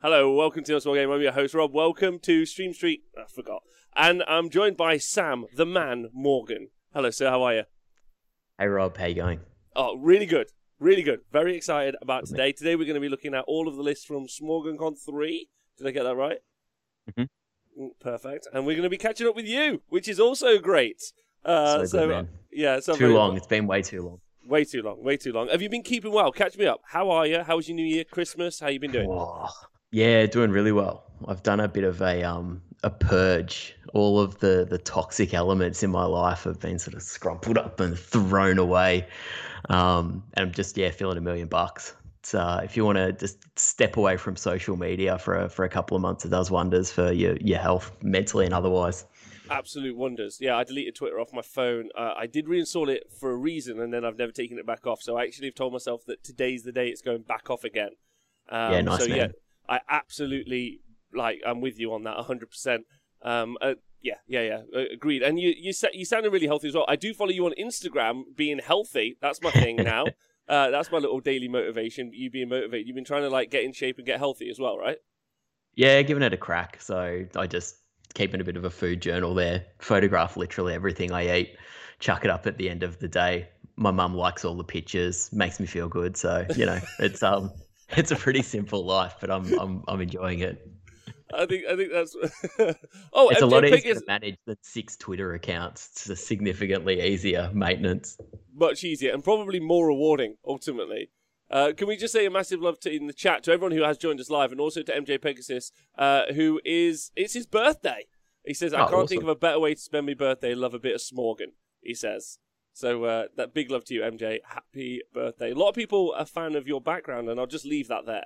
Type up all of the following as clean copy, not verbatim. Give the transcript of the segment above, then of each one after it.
Hello, welcome to the Small Game. I'm your host, Rob. Welcome to Stream Street. I forgot. And I'm joined by Sam, the man, Morgan. Hello, sir. How are you? Hey, Rob. How you going? Oh, really good. Really good. Very excited about today. Today we're going to be looking at all of the lists from SmorgonCon 3. Did I get that right? Mm-hmm. Perfect. And we're going to be catching up with you, which is also great. So good, man. Yeah, so too long. It's been way too long. Way too long. Way too long. Have you been keeping well? Catch me up. How are you? How was your New Year, Christmas? How you been doing? Oh, yeah, doing really well. I've done a bit of a purge. All of the toxic elements in my life have been sort of scrumpled up and thrown away. And I'm just feeling $1,000,000. So if you want to just step away from social media for a couple of months, it does wonders for your health, mentally and otherwise. Absolute wonders. Yeah, I deleted Twitter off my phone. I did reinstall it for a reason, and then I've never taken it back off. So I actually have told myself that today's the day it's going back off again. Nice, man. Yeah, I absolutely, I'm with you on that 100%. Agreed. And you sounded really healthy as well. I do follow you on Instagram, being healthy. That's my thing now. That's my little daily motivation. You being motivated. You've been trying to get in shape and get healthy as well, right? Yeah, giving it a crack. So I just keeping a bit of a food journal there, photograph literally everything I eat, chuck it up at the end of the day. My mum likes all the pictures, makes me feel good. So, it's it's a pretty simple life, but I'm enjoying it. I think that's It's a lot easier to manage than 6 Twitter accounts. It's a significantly easier maintenance. Much easier and probably more rewarding ultimately. Can we just say a massive love in the chat to everyone who has joined us live, and also to MJ Pegasus, it's his birthday. He says, I can't think of a better way to spend my birthday. Love a bit of smorgon, he says. So that big love to you, MJ. Happy birthday. A lot of people are a fan of your background, and I'll just leave that there.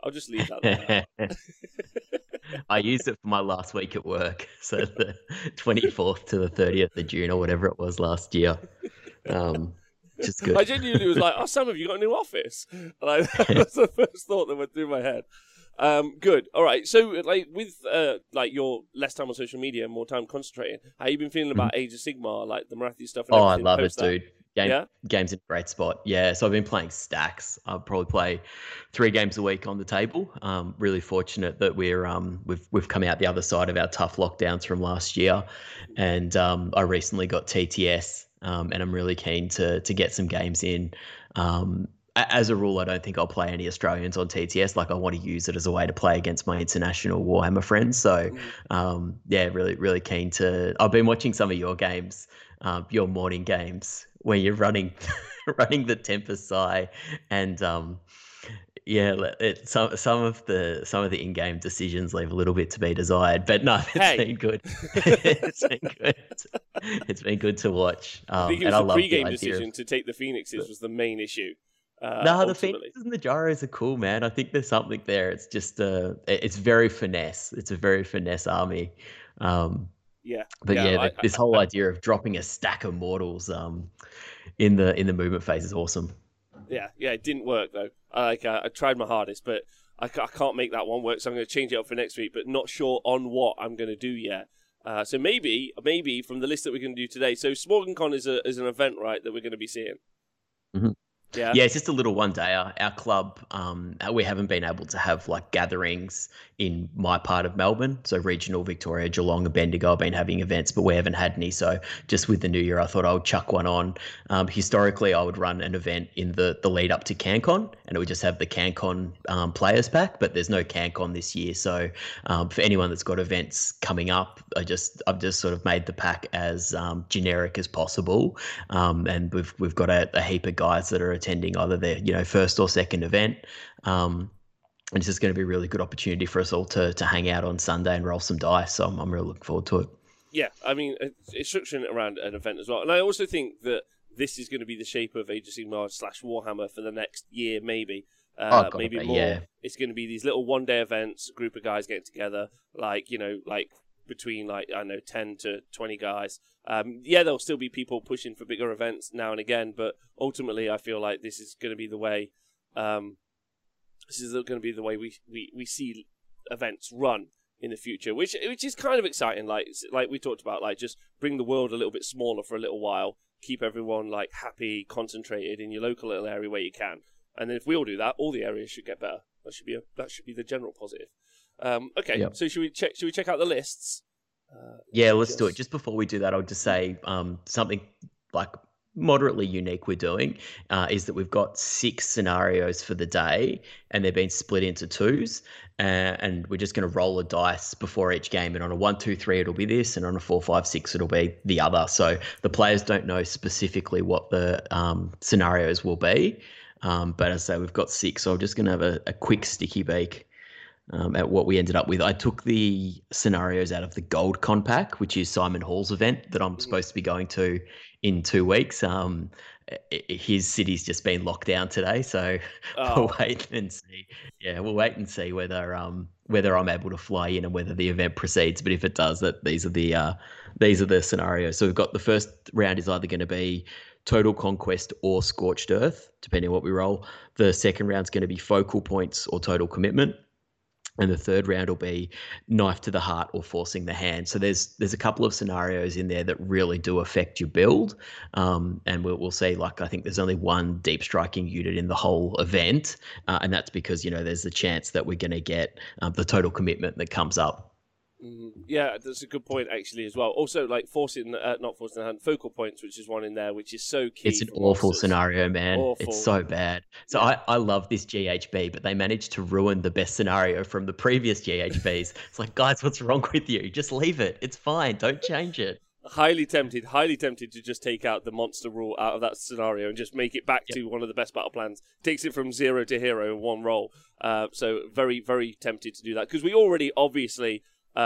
I used it for my last week at work. So the 24th to the 30th of June or whatever it was last year. Just good. I genuinely was like, Sam, have you got a new office? That was the first thought that went through my head. Good. All right. So, with your less time on social media and more time concentrating, how you been feeling about Age of Sigmar, the Marathi stuff? And I love it, dude. Game's in a great spot. Yeah, so I've been playing stacks. I'll probably play 3 games a week on the table. Really fortunate that we've come out the other side of our tough lockdowns from last year, and I recently got TTS, and I'm really keen to get some games in. As a rule, I don't think I'll play any Australians on TTS. I want to use it as a way to play against my international Warhammer friends. So, really, really keen to. I've been watching some of your games, your morning games, where you're running the Tempest Sai, and some of the in-game decisions leave a little bit to be desired. But no, it's been good. It's been good. It's been good to watch. I think it was the pre-game decision to take the Phoenixes was the main issue. The Phoenixes and the Gyros are cool, man. I think there's something there. It's just it's very finesse. It's a very finesse army. This whole idea of dropping a stack of mortals in the movement phase is awesome. Yeah, it didn't work though. I tried my hardest, but I can't make that one work. So I'm going to change it up for next week, but not sure on what I'm going to do yet. So maybe from the list that we're going to do today. So SmorgonCon is an event, right, that we're going to be seeing. Mm-hmm. Yeah, it's just a little one day. Our club, we haven't been able to have gatherings in my part of Melbourne. So regional Victoria, Geelong and Bendigo have been having events, but we haven't had any. So just with the new year, I thought I would chuck one on. Historically, I would run an event in the lead up to CanCon, and it would just have the CanCon players pack, but there's no CanCon this year. So for anyone that's got events coming up, I've just sort of made the pack as generic as possible. And we've got a heap of guys that are attending either their first or second event. And it's just going to be a really good opportunity for us all to hang out on Sunday and roll some dice. So I'm really looking forward to it. Yeah, I mean, it's structuring it around an event as well. And I also think that this is going to be the shape of Age of Sigmar / Warhammer for the next year, maybe. Maybe more. Yeah. It's going to be these little one-day events, a group of guys getting together, between 10 to 20 guys. There'll still be people pushing for bigger events now and again, but ultimately I feel like this is going to be the way we see events run in the future, which is kind of exciting. Like we talked about, just bring the world a little bit smaller for a little while, keep everyone happy, concentrated in your local little area where you can, and then if we all do that, all the areas should get better. That should be the general positive. Okay, yep. So should we check out the lists? Let's do it. Just before we do that, I'll just say something like moderately unique we're doing is that we've got 6 scenarios for the day, and they're being split into 2s, and we're just going to roll a dice before each game, and on a 1, 2, 3 it'll be this, and on a 4, 5, 6 it'll be the other, so the players don't know specifically what the scenarios will be, but as I say, we've got 6, so I'm just going to have a quick sticky beak at what we ended up with. I took the scenarios out of the Gold Con pack, which is Simon Hall's event that I'm supposed to be going to in 2 weeks. His city's just been locked down today, so we'll wait and see. Yeah, we'll wait and see whether I'm able to fly in and whether the event proceeds. But if it does, these are the scenarios. So we've got the first round is either going to be Total Conquest or Scorched Earth, depending on what we roll. The second round's going to be Focal Points or Total Commitment. And the third round will be Knife to the Heart or Forcing the Hand. So there's a couple of scenarios in there that really do affect your build. And we'll see, like, I think there's only one deep striking unit in the whole event. And that's because, there's the chance that we're going to get the Total Commitment that comes up. Yeah, that's a good point actually as well. Also, like not forcing the hand, Focal Points, which is one in there, which is so key. It's an awful scenario, man. Awful. It's so bad. So yeah. I love this GHB, but they managed to ruin the best scenario from the previous GHBs. It's like, guys, what's wrong with you? Just leave it. It's fine. Don't change it. Highly tempted to just take out the monster rule out of that scenario and just make it back to one of the best battle plans. Takes it from 0 to hero in one roll. So very, very tempted to do that because we already obviously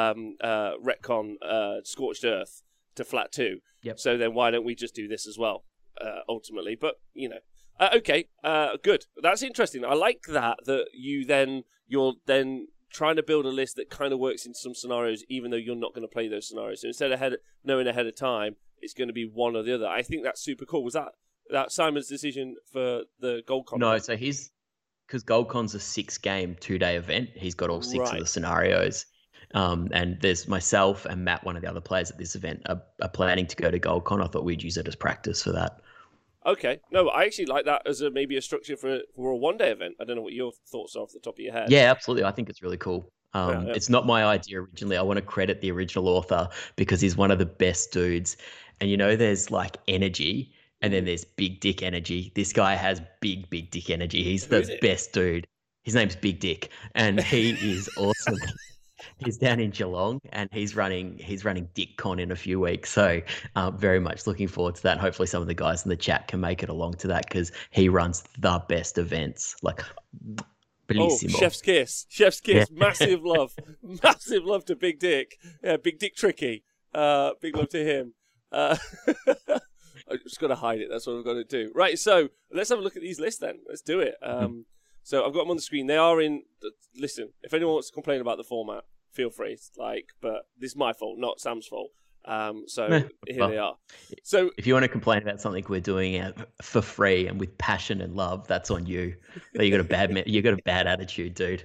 retcon Scorched Earth to flat 2. Yep. So then why don't we just do this as well, ultimately? But, okay, good. That's interesting. I like that you're then trying to build a list that kind of works in some scenarios, even though you're not going to play those scenarios. So instead of knowing ahead of time, it's going to be one or the other. I think that's super cool. Was that Simon's decision for the Gold Con? No, so because Gold Con's a 6-game 2-day event, he's got all 6 of the scenarios. And there's myself and Matt, one of the other players at this event, are planning to go to Gold Con. I thought we'd use it as practice for that. Okay. No, I actually like that as maybe a structure for a 1-day event. I don't know what your thoughts are off the top of your head. Yeah, absolutely. I think it's really cool. It's not my idea originally. I want to credit the original author because he's one of the best dudes. And there's like energy and then there's big dick energy. This guy has big dick energy. He's the best dude. His name's Big Dick and he is awesome. He's down in Geelong and he's running DickCon in a few weeks. So very much looking forward to that. Hopefully some of the guys in the chat can make it along to that because he runs the best events. Like, bellissimo. Oh, Chef's Kiss. Yeah. Massive love. Massive love to Big Dick. Yeah, Big Dick Tricky. Big love to him. I've just got to hide it. That's what I've got to do. Right, so let's have a look at these lists then. Let's do it. So I've got them on the screen. They are in... Listen, if anyone wants to complain about the format, feel free. But this is my fault, not Sam's fault. Here they are. So if you want to complain about something we're doing for free and with passion and love, that's on you. You got a bad attitude, dude.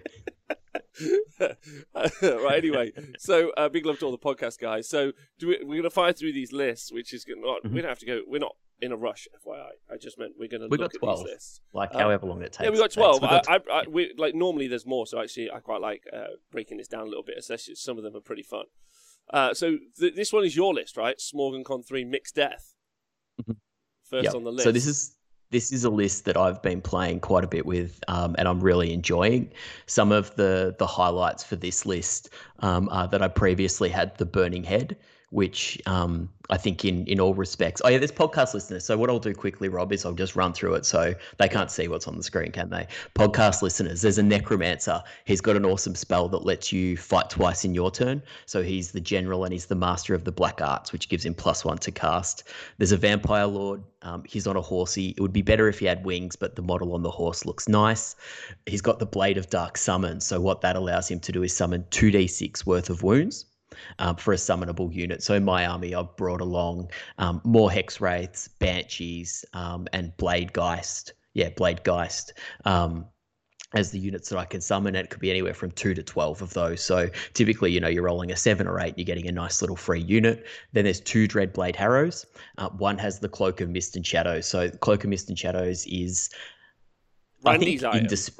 Right. Anyway, so big love to all the podcast guys. So we're going to fire through these lists, which is we don't have to go. We're not in a rush, FYI. I just meant we're going to look at these lists. Like however long it takes. Yeah, we got 12. We like normally there's more, so actually I quite like breaking this down a little bit. Especially some of them are pretty fun. So this one is your list, right? Smorgon 3 Mixed Death. First on the list. So this is a list that I've been playing quite a bit with, and I'm really enjoying. Some of the highlights for this list are that I previously had the Burning Head, which I think in all respects. Oh yeah, there's podcast listeners. So what I'll do quickly, Rob, is I'll just run through it so they can't see what's on the screen, can they? Podcast listeners, there's a Necromancer. He's got an awesome spell that lets you fight twice in your turn. So he's the general and he's the master of the black arts, which gives him +1 to cast. There's a Vampire Lord. He's on a horsey. It would be better if he had wings, but the model on the horse looks nice. He's got the Blade of Dark Summon. So what that allows him to do is summon 2d6 worth of wounds. For a summonable unit. So in my army, I've brought along more Hex Wraiths, Banshees, and Bladegeist. Yeah, Bladegeist as the units that I can summon. It could be anywhere from 2 to 12 of those. So typically, you're rolling a 7 or 8, you're getting a nice little free unit. Then there's 2 Dreadblade Harrows. One has the Cloak of Mist and Shadows. So Cloak of Mist and Shadows is... Randy's item, right?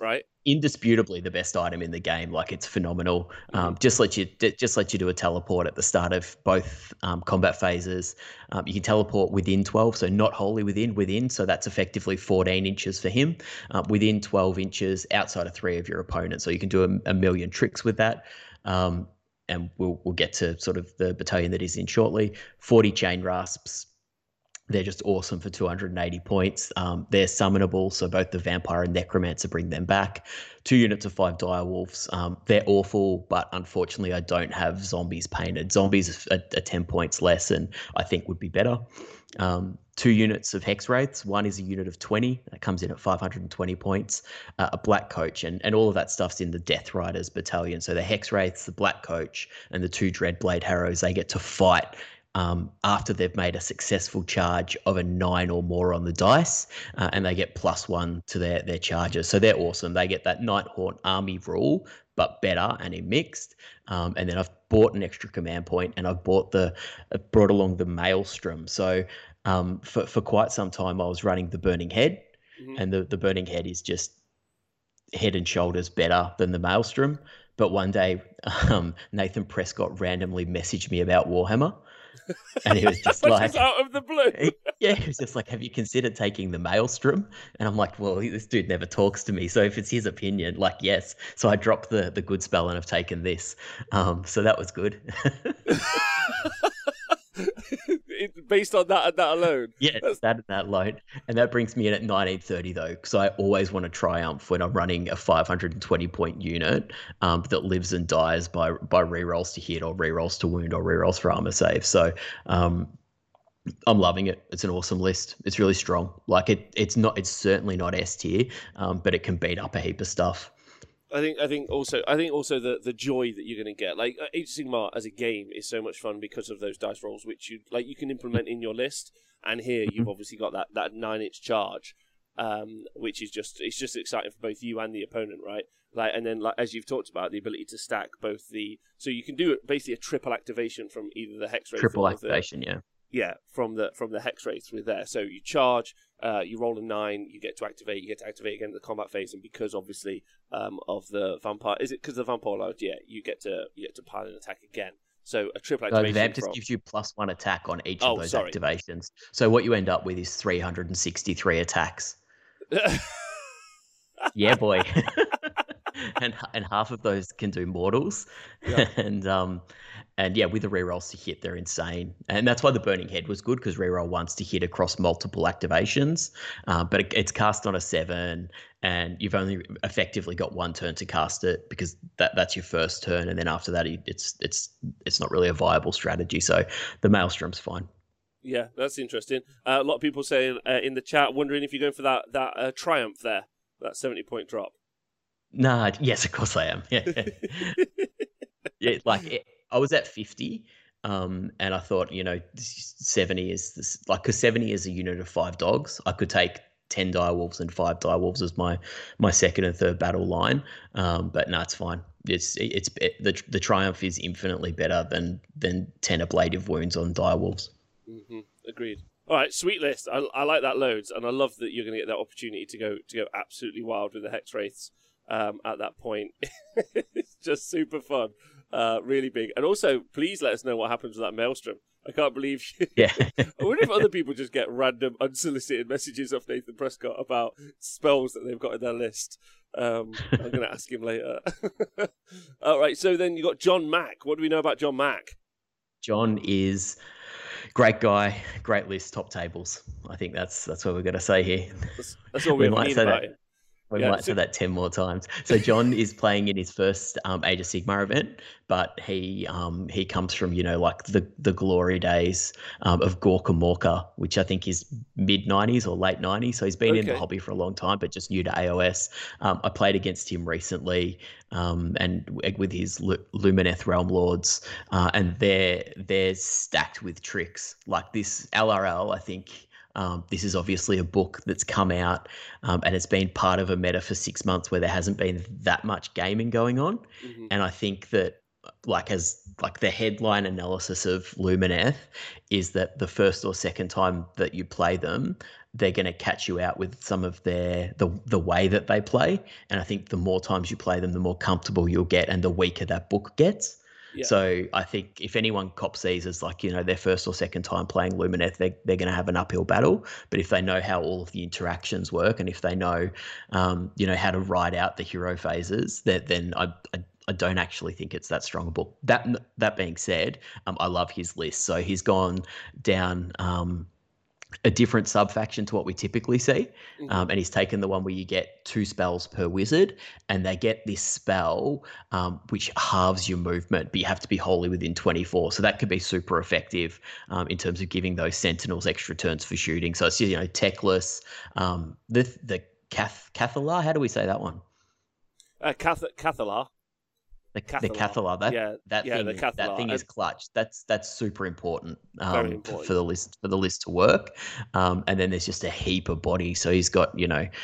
indisputably the best item in the game. Like, it's phenomenal. Just let you do a teleport at the start of both combat phases. You can teleport within 12, so not wholly within. So that's effectively 14 inches for him. Within 12 inches, outside of 3 of your opponents. So you can do a million tricks with that. And we'll get to sort of the battalion that he's in shortly. 40 chain rasps. They're just awesome for 280 points. They're summonable, so both the vampire and necromancer bring them back. 2 units of 5 direwolves. They're awful, but unfortunately I don't have zombies painted. Zombies are 10 points less and I think would be better. 2 units of hex wraiths. 1 is a unit of 20 that comes in at 520 points. A black coach, and all of that stuff's in the Death Riders battalion. So the hex wraiths, the black coach, and the 2 dreadblade harrows, they get to fight after they've made a successful charge of a 9 or more on the dice, and they get +1 to their charges. So they're awesome. They get that Nighthaunt army rule, but better and in mixed. And then I've bought an extra command point, and I've brought along the Maelstrom. So for quite some time, I was running the Burning Head, and the Burning Head is just head and shoulders better than the Maelstrom. But one day, Nathan Prescott randomly messaged me about Warhammer. And he was just like, out of the blue. He was just like, have you considered taking the Maelstrom? And I'm like, well, this dude never talks to me, so if it's his opinion, like, yes. So I dropped the good spell and I've taken this. So that was good. Based on that and that alone. Yeah, that alone. And that brings me in at 1930 though, because I always want to triumph when I'm running a 520 point unit that lives and dies by rerolls to hit or rerolls to wound or rerolls for armor save. So I'm loving it. It's an awesome list. It's really strong. Like it's certainly not S tier, but it can beat up a heap of stuff. I think also the joy that you're going to get, like Age of Sigmar as a game is so much fun because of those dice rolls which you can implement in your list. And here you've obviously got that 9-inch charge, which is just exciting for both you and the opponent, right? Like, and then as you've talked about, the ability to stack both so you can do basically a triple activation from either the Hex Wraith triple activation, yeah, from the Hex Wraith through there. So you charge, you roll a 9, you get to activate again in the combat phase, and because obviously of the vampire, is it because the vampire load? Yeah, you get to pile an attack again. So a triple activation. No, the vamp just gives you +1 attack on each of those activations. So what you end up with is 363 attacks. Yeah, boy. and half of those can do mortals. Yeah. And yeah, with the rerolls to hit, they're insane. And that's why the Burning Head was good, because reroll once to hit across multiple activations. But it's cast on a 7, and you've only effectively got 1 turn to cast it, because that's your first turn, and then after that, it's not really a viable strategy. So the Maelstrom's fine. Yeah, that's interesting. A lot of people saying in the chat, wondering if you're going for that Triumph there, that 70-point drop. Nah, yes, of course I am. Yeah, yeah, I was at 50, and I thought, 70 is this, because 70 is a unit of 5 dogs. I could take 10 direwolves and 5 direwolves as my second and third battle line. But no, it's fine. The Triumph is infinitely better than 10 ablative wounds on direwolves. Mm-hmm. Agreed. All right, sweet list. I like that loads, and I love that you're going to get that opportunity to go absolutely wild with the Hex Wraiths at that point. It's just super fun. Really big. And also, please let us know what happens with that Maelstrom. I can't believe Yeah. I wonder if other people just get random unsolicited messages off Nathan Prescott about spells that they've got in their list. I'm going to ask him later. All right, so then you got John Mack. What do we know about John Mack? John is great guy, great list, top tables. I think that's what we're going to say here. That's all we might say about it. We might say that 10 more times. So John is playing in his first Age of Sigmar event, but he comes from, the glory days of Gorka Morka, which I think is mid-90s or late 90s. So he's been in the hobby for a long time, but just new to AOS. I played against him recently and with his Lumineth Realm Lords, and they're stacked with tricks. Like this LRL, I think... this is obviously a book that's come out and it's been part of a meta for 6 months where there hasn't been that much gaming going on. Mm-hmm. And I think that the headline analysis of Lumineth is that the first or second time that you play them, they're going to catch you out with some of the way that they play. And I think the more times you play them, the more comfortable you'll get and the weaker that book gets. Yeah. So I think if anyone cops these as like, their first or second time playing Lumineth, they're going to have an uphill battle. But if they know how all of the interactions work, and if they know, how to ride out the hero phases, then I don't actually think it's that strong a book. That being said, I love his list. So he's gone down a different sub-faction to what we typically see. And he's taken the one where you get 2 spells per wizard, and they get this spell which halves your movement, but you have to be wholly within 24. So that could be super effective in terms of giving those sentinels extra turns for shooting. So it's, Teclis, the Cathalar, how do we say that one? Cathalar. The Cathalar, that thing is clutch. That's super important, for the list to work. And then there's just a heap of bodies. So he's got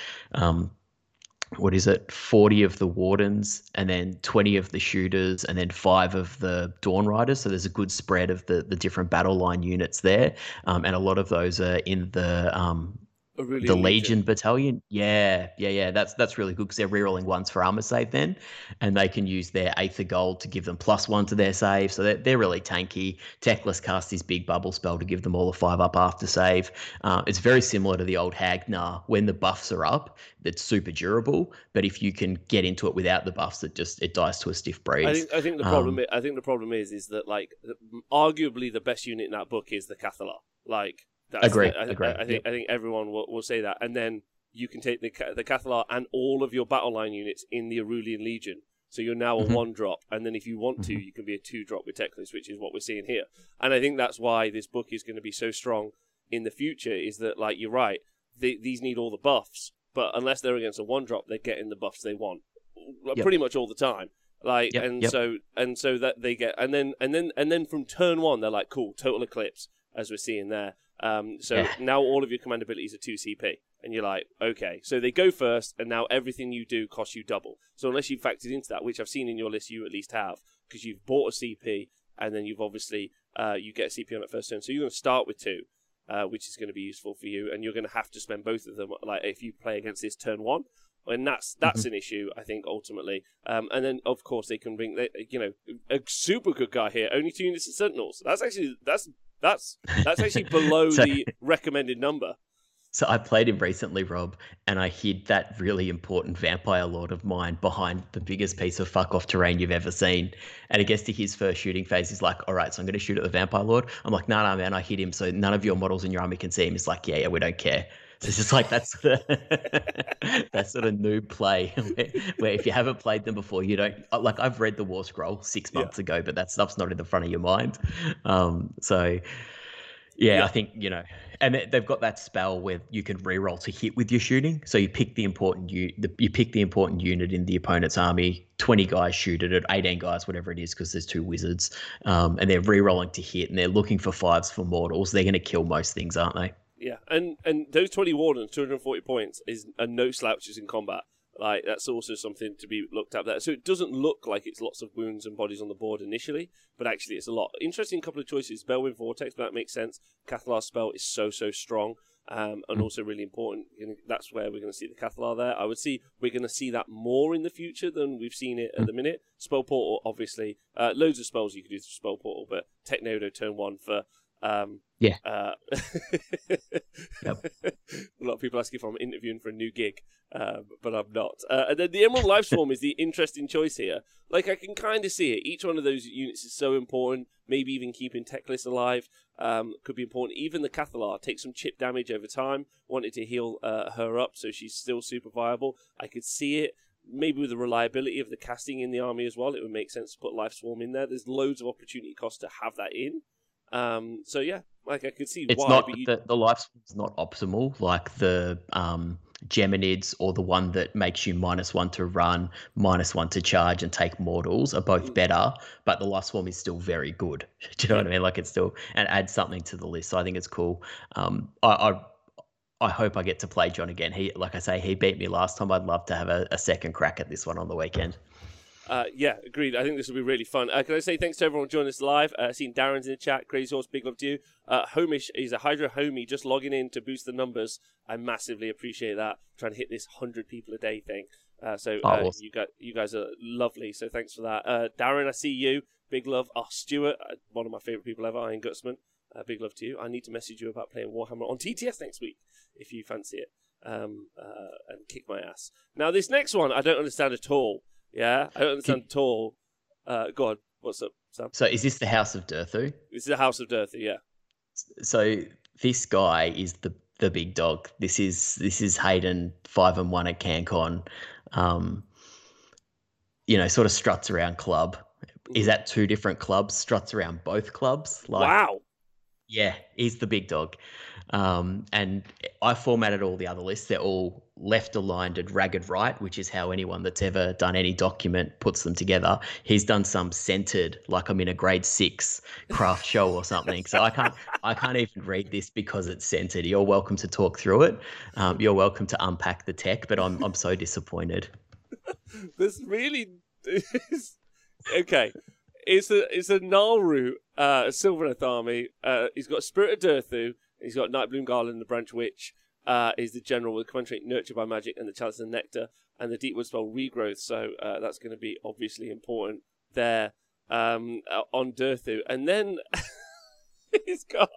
40 of the Wardens, and then 20 of the Shooters, and then 5 of the Dawn Riders. So there's a good spread of the different battle line units there, and a lot of those are in the Legion battalion. Yeah. That's really good because they're rerolling ones for armor save then, and they can use their Aether Gold to give them +1 to their save. So they're really tanky. Teclis cast his big bubble spell to give them all a 5+ after save. It's very similar to the old Hagnar. When the buffs are up, it's super durable. But if you can get into it without the buffs, it dies to a stiff breeze. I think the problem. I think the problem is that like arguably the best unit in that book is the Cathalar. Like. Agree. I think everyone will say that, and then you can take the Cathalar and all of your battle line units in the Arulian Legion. So you're now a 1-drop, and then if you want to, you can be a 2-drop with Teclis, which is what we're seeing here. And I think that's why this book is going to be so strong in the future. Is that like you're right? These need all the buffs, but unless they're against a 1-drop, they're getting the buffs they want pretty much all the time. Like so that they get, and then from turn 1, they're like, cool, total eclipse, as we're seeing there. Now all of your command abilities are 2 CP, and you're like, okay, so they go first, and now everything you do costs you double. So unless you've factored into that, which I've seen in your list, you at least have, because you've bought a CP, and then you've obviously you get a CP on that first turn. So you're going to start with 2, which is going to be useful for you, and you're going to have to spend both of them. Like if you play against this turn 1. And that's an issue, I think, ultimately. And then, of course, they can bring a super good guy here. Only 2 units of Sentinels. That's actually below the recommended number. So I played him recently, Rob, and I hid that really important Vampire Lord of mine behind the biggest piece of fuck off terrain you've ever seen. And it gets to his first shooting phase. He's like, all right, so I'm going to shoot at the Vampire Lord. I'm like, no, man, I hit him so none of your models in your army can see him. He's like, yeah, we don't care. So it's just like that sort of noob play where if you haven't played them before, you don't like. I've read the War Scroll 6 months ago, but that stuff's not in the front of your mind. I think and they've got that spell where you can reroll to hit with your shooting. So you pick the important unit in the opponent's army. 20 guys shoot it, 18 guys, whatever it is, because there's 2 wizards, and they're rerolling to hit, and they're looking for 5s for mortals. They're going to kill most things, aren't they? Yeah, and those 20 Wardens, 240 points, is a no slouches in combat. Like, that's also something to be looked at there. So it doesn't look like it's lots of wounds and bodies on the board initially, but actually it's a lot. Interesting couple of choices. Bellwind Vortex, but that makes sense. Cathalar's spell is so strong, and also really important. That's where we're going to see the Cathalar there. I would see we're going to see that more in the future than we've seen it at the minute. Spell Portal, obviously. Loads of spells you could do through Spell Portal, but Technodo turn 1 for... Yep. A lot of people ask if I'm interviewing for a new gig, but I'm not. And then the Emerald Lifeswarm is the interesting choice here. Like, I can kind of see it. Each one of those units is so important. Maybe even keeping Teclis alive could be important. Even the Cathalar takes some chip damage over time. Wanted to heal her up, so she's still super viable. I could see it. Maybe with the reliability of the casting in the army as well, it would make sense to put Lifeswarm in there. There's loads of opportunity cost to have that in. So yeah, like I could see it's why. Not the lifespan's not optimal. Like the Geminids or the one that makes you -1 to run, -1 to charge and take mortals are both better, but the Lifeswarm is still very good. Do you know what I mean? Like it's still and adds something to the list. So I think it's cool. I hope I get to play John again. He, like I say, he beat me last time. I'd love to have a second crack at this one on the weekend. Yeah, agreed. I think this will be really fun. Can I say thanks to everyone joining us live? Seen Darren's in the chat. Crazy Horse, big love to you. Homish, he's a Hydra homie, just logging in to boost the numbers. I massively appreciate that. Trying to hit this 100 people a day thing. Awesome. You guys are lovely. So thanks for that. Darren, I see you. Big love. Stuart, one of my favourite people ever, Iron Gutsman. Big love to you. I need to message you about playing Warhammer on TTS next week if you fancy it. And kick my ass. Now, this next one, I don't understand at all. Yeah, I don't understand at all. Go on, what's up, Sam? So is this the House of Durthu? This is the House of Durthu, yeah. So this guy is the big dog. This is Hayden 5-1 at CanCon. Sort of struts around club. Is at 2 different clubs, struts around both clubs. Wow. Yeah, he's the big dog. And I formatted all the other lists. They're all left-aligned and ragged right, which is how anyone that's ever done any document puts them together. He's done some centered, like I'm in a grade 6 craft show or something. So I can't even read this because it's centered. You're welcome to talk through it. You're welcome to unpack the tech, but I'm so disappointed. This really is... Okay. It's a Nalru Sylvaneth army. He's got Spirit of Durthu. He's got Nightbloom Garland, the Branch Witch. Is the general with Command Trait Nurtured by Magic and the Chalice of Nectar and the Deepwood spell Regrowth. So that's going to be obviously important there on Durthu. And then he's got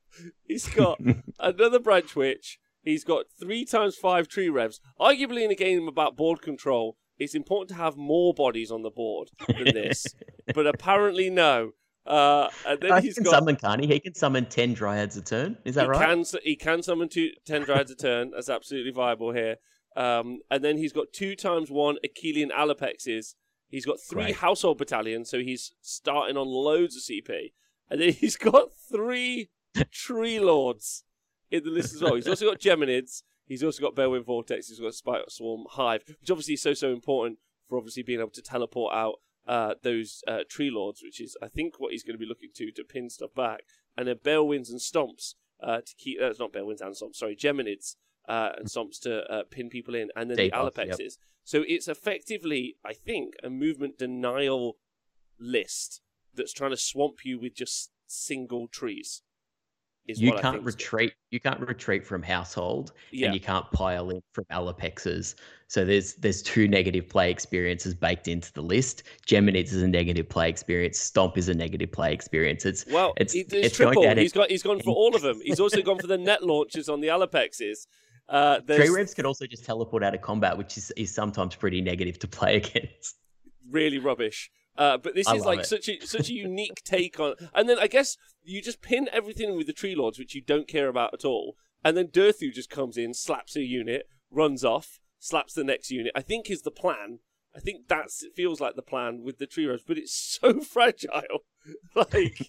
another Branch Witch. He's got 3x5 tree revs. Arguably in a game about board control, it's important to have more bodies on the board than this. But apparently no. And then he can summon, can't he? He can summon 10 Dryads a turn. Is that right? He can summon 10 Dryads a turn. That's absolutely viable here. And then he's got 2x1 Achillean Alapexes. He's got 3 Household Battalions, so he's starting on loads of CP. And then he's got 3 Tree Lords in the list as well. He's also got Geminids. He's also got Balewind Vortex. He's got Spider Swarm Hive, which obviously is so important for obviously being able to teleport out those Tree Lords, which is, I think, what he's going to be looking to pin stuff back. And then Balewinds and Stomps to keep... not Balewinds and Stomps, sorry, Geminids and Stomps to pin people in. And then the Alapexes. Yep. So it's effectively, I think, a movement denial list that's trying to swamp you with just single trees. You can't retreat from Household, and you can't pile in from Alapexes. So there's 2 negative play experiences baked into the list. Geminids is a negative play experience. Stomp is a negative play experience. It's triple. He's gone for all of them. He's also gone for the net launchers on the Alapexes. Tree Revs could also just teleport out of combat, which is sometimes pretty negative to play against. Really rubbish. But this is like such a unique take on, and then I guess you just pin everything with the Tree Lords, which you don't care about at all, and then Durthu just comes in, slaps a unit, runs off, slaps the next unit. I think is the plan. I think it feels like the plan with the Tree Lords, but it's so fragile. Like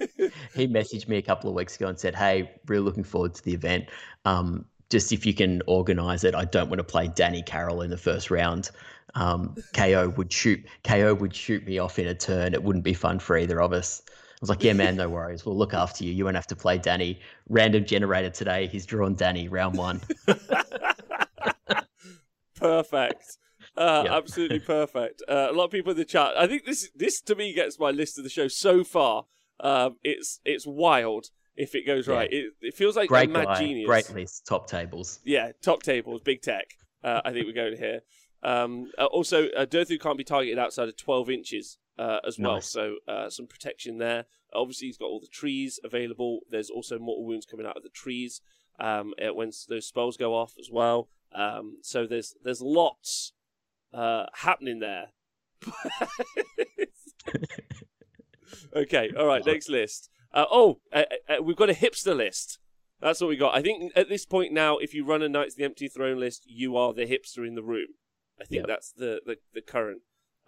he messaged me a couple of weeks ago and said, "Hey, really looking forward to the event. Just if you can organise it, I don't want to play Danny Carroll in the first round." KO would shoot me off in a turn. It wouldn't be fun for either of us. I was like, yeah, man, no worries. We'll look after you. You won't have to play Danny. Random generator today. He's drawn Danny round 1. Perfect. Absolutely perfect. A lot of people in the chat. I think this to me gets my list of the show so far. It's wild if it goes right. It feels like a mad genius. Great list. Top tables. Yeah, top tables. Big tech. I think we're going here. Also, Durthu can't be targeted outside of 12 inches as well, so some protection there. Obviously, he's got all the trees available. There's also mortal wounds coming out of the trees when those spells go off as well. So there's lots happening there. Okay, all right, next list. We've got a hipster list. That's what we got. I think at this point now, if you run a Knights of the Empty Throne list, you are the hipster in the room. I think that's the current.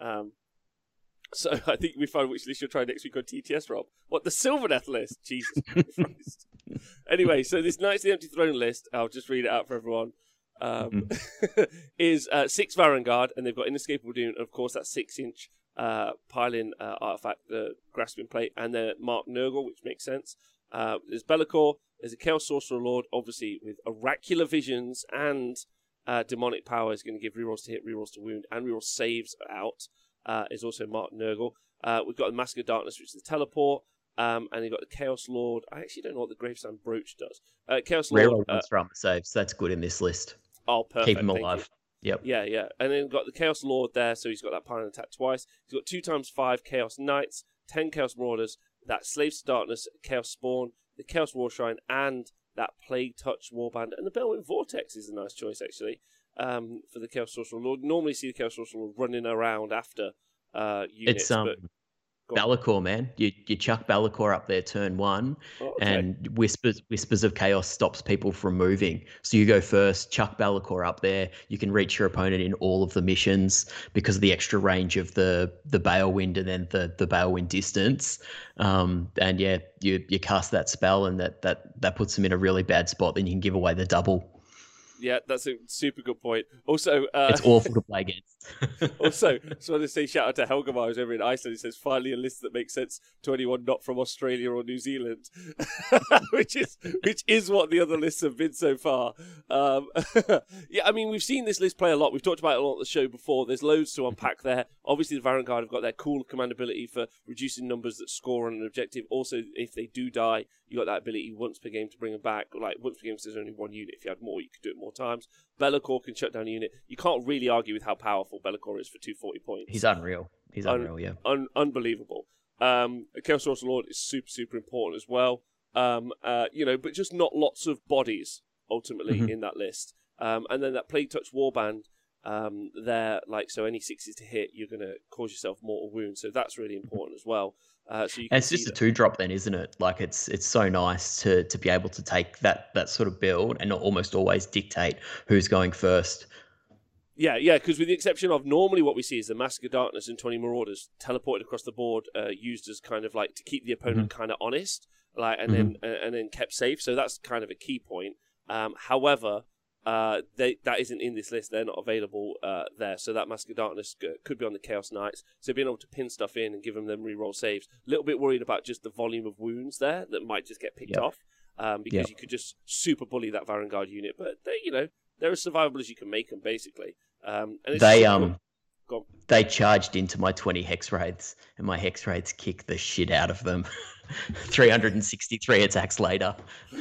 So I think we find which list you'll try next week on TTS, Rob. What, the Sylvaneth list? Jesus Christ. Anyway, so this Knights of the Empty Throne list, I'll just read it out for everyone, is 6 Varangard, and they've got Inescapable Doom, and of course that 6-inch pile-in artifact, the Grasping Plate, and the Mark Nurgle, which makes sense. There's Be'lakor, there's a Chaos Sorcerer Lord, obviously with Oracular Visions and... demonic power is going to give rerolls to hit, rerolls to wound, and reroll saves out. is also Mark Nurgle. We've got the Mask of Darkness, which is the teleport. And you've got the Chaos Lord. I actually don't know what the Gravesand Brooch does. Chaos Lord. Reroll runs for armor saves. That's good in this list. Oh, perfect. Keep him alive. Yep. Yeah. And then we've got the Chaos Lord there, so he's got that pile and attack twice. He's got 2x5 Chaos Knights, 10 Chaos Marauders, that Slaves to Darkness, Chaos Spawn, the Chaos War Shrine, and that Plague Touch Warband. And the Bellwind Vortex is a nice choice, actually, for the Chaos Sorcerer Lord. Normally see the Chaos Sorcerer Lord running around after units. It's Be'lakor, man. You chuck Be'lakor up there turn 1, and Whispers of Chaos stops people from moving. So you go first, chuck Be'lakor up there. You can reach your opponent in all of the missions because of the extra range of the Balewind and then the Balewind distance. And yeah, you cast that spell, and that puts them in a really bad spot. Then you can give away the double. Yeah, that's a super good point. Also, it's awful to play against. Also, just want to say shout out to Helgamar, who's over in Iceland. He says, finally a list that makes sense to anyone not from Australia or New Zealand, which is what the other lists have been so far. Yeah, I mean, we've seen this list play a lot. We've talked about it a lot on the show before. There's loads to unpack there. Obviously, the Varangard have got their cool command ability for reducing numbers that score on an objective. Also, if they do die, you got that ability once per game to bring them back. Like, once per game, so there's only one unit. If you had more, you could do it more times. Be'lakor can shut down a unit. You can't really argue with how powerful Be'lakor is for 240 points. He's unreal. Yeah. Unbelievable. Chaos Sorcerer Lord is super, super important as well. But just not lots of bodies, ultimately, in that list. And then that Plague Touch Warband, so any 6s to hit, you're going to cause yourself mortal wounds. So that's really important as well. So it's just a 2-drop then, isn't it? Like it's so nice to be able to take that sort of build and not almost always dictate who's going first. Yeah, because with the exception of normally what we see is the Mask of Darkness and 20 Marauders teleported across the board, used as kind of like to keep the opponent kind of honest, then kept safe. So that's kind of a key point. However, that isn't in this list. They're not available there. So that Mask of Darkness could be on the Chaos Knights. So being able to pin stuff in and give them reroll saves. A little bit worried about just the volume of wounds there that might just get picked off because you could just super bully that Varangard unit. But they're as survivable as you can make them, basically. And they charged into my 20 Hex Wraiths, and my Hex Wraiths kicked the shit out of them. 363 attacks later.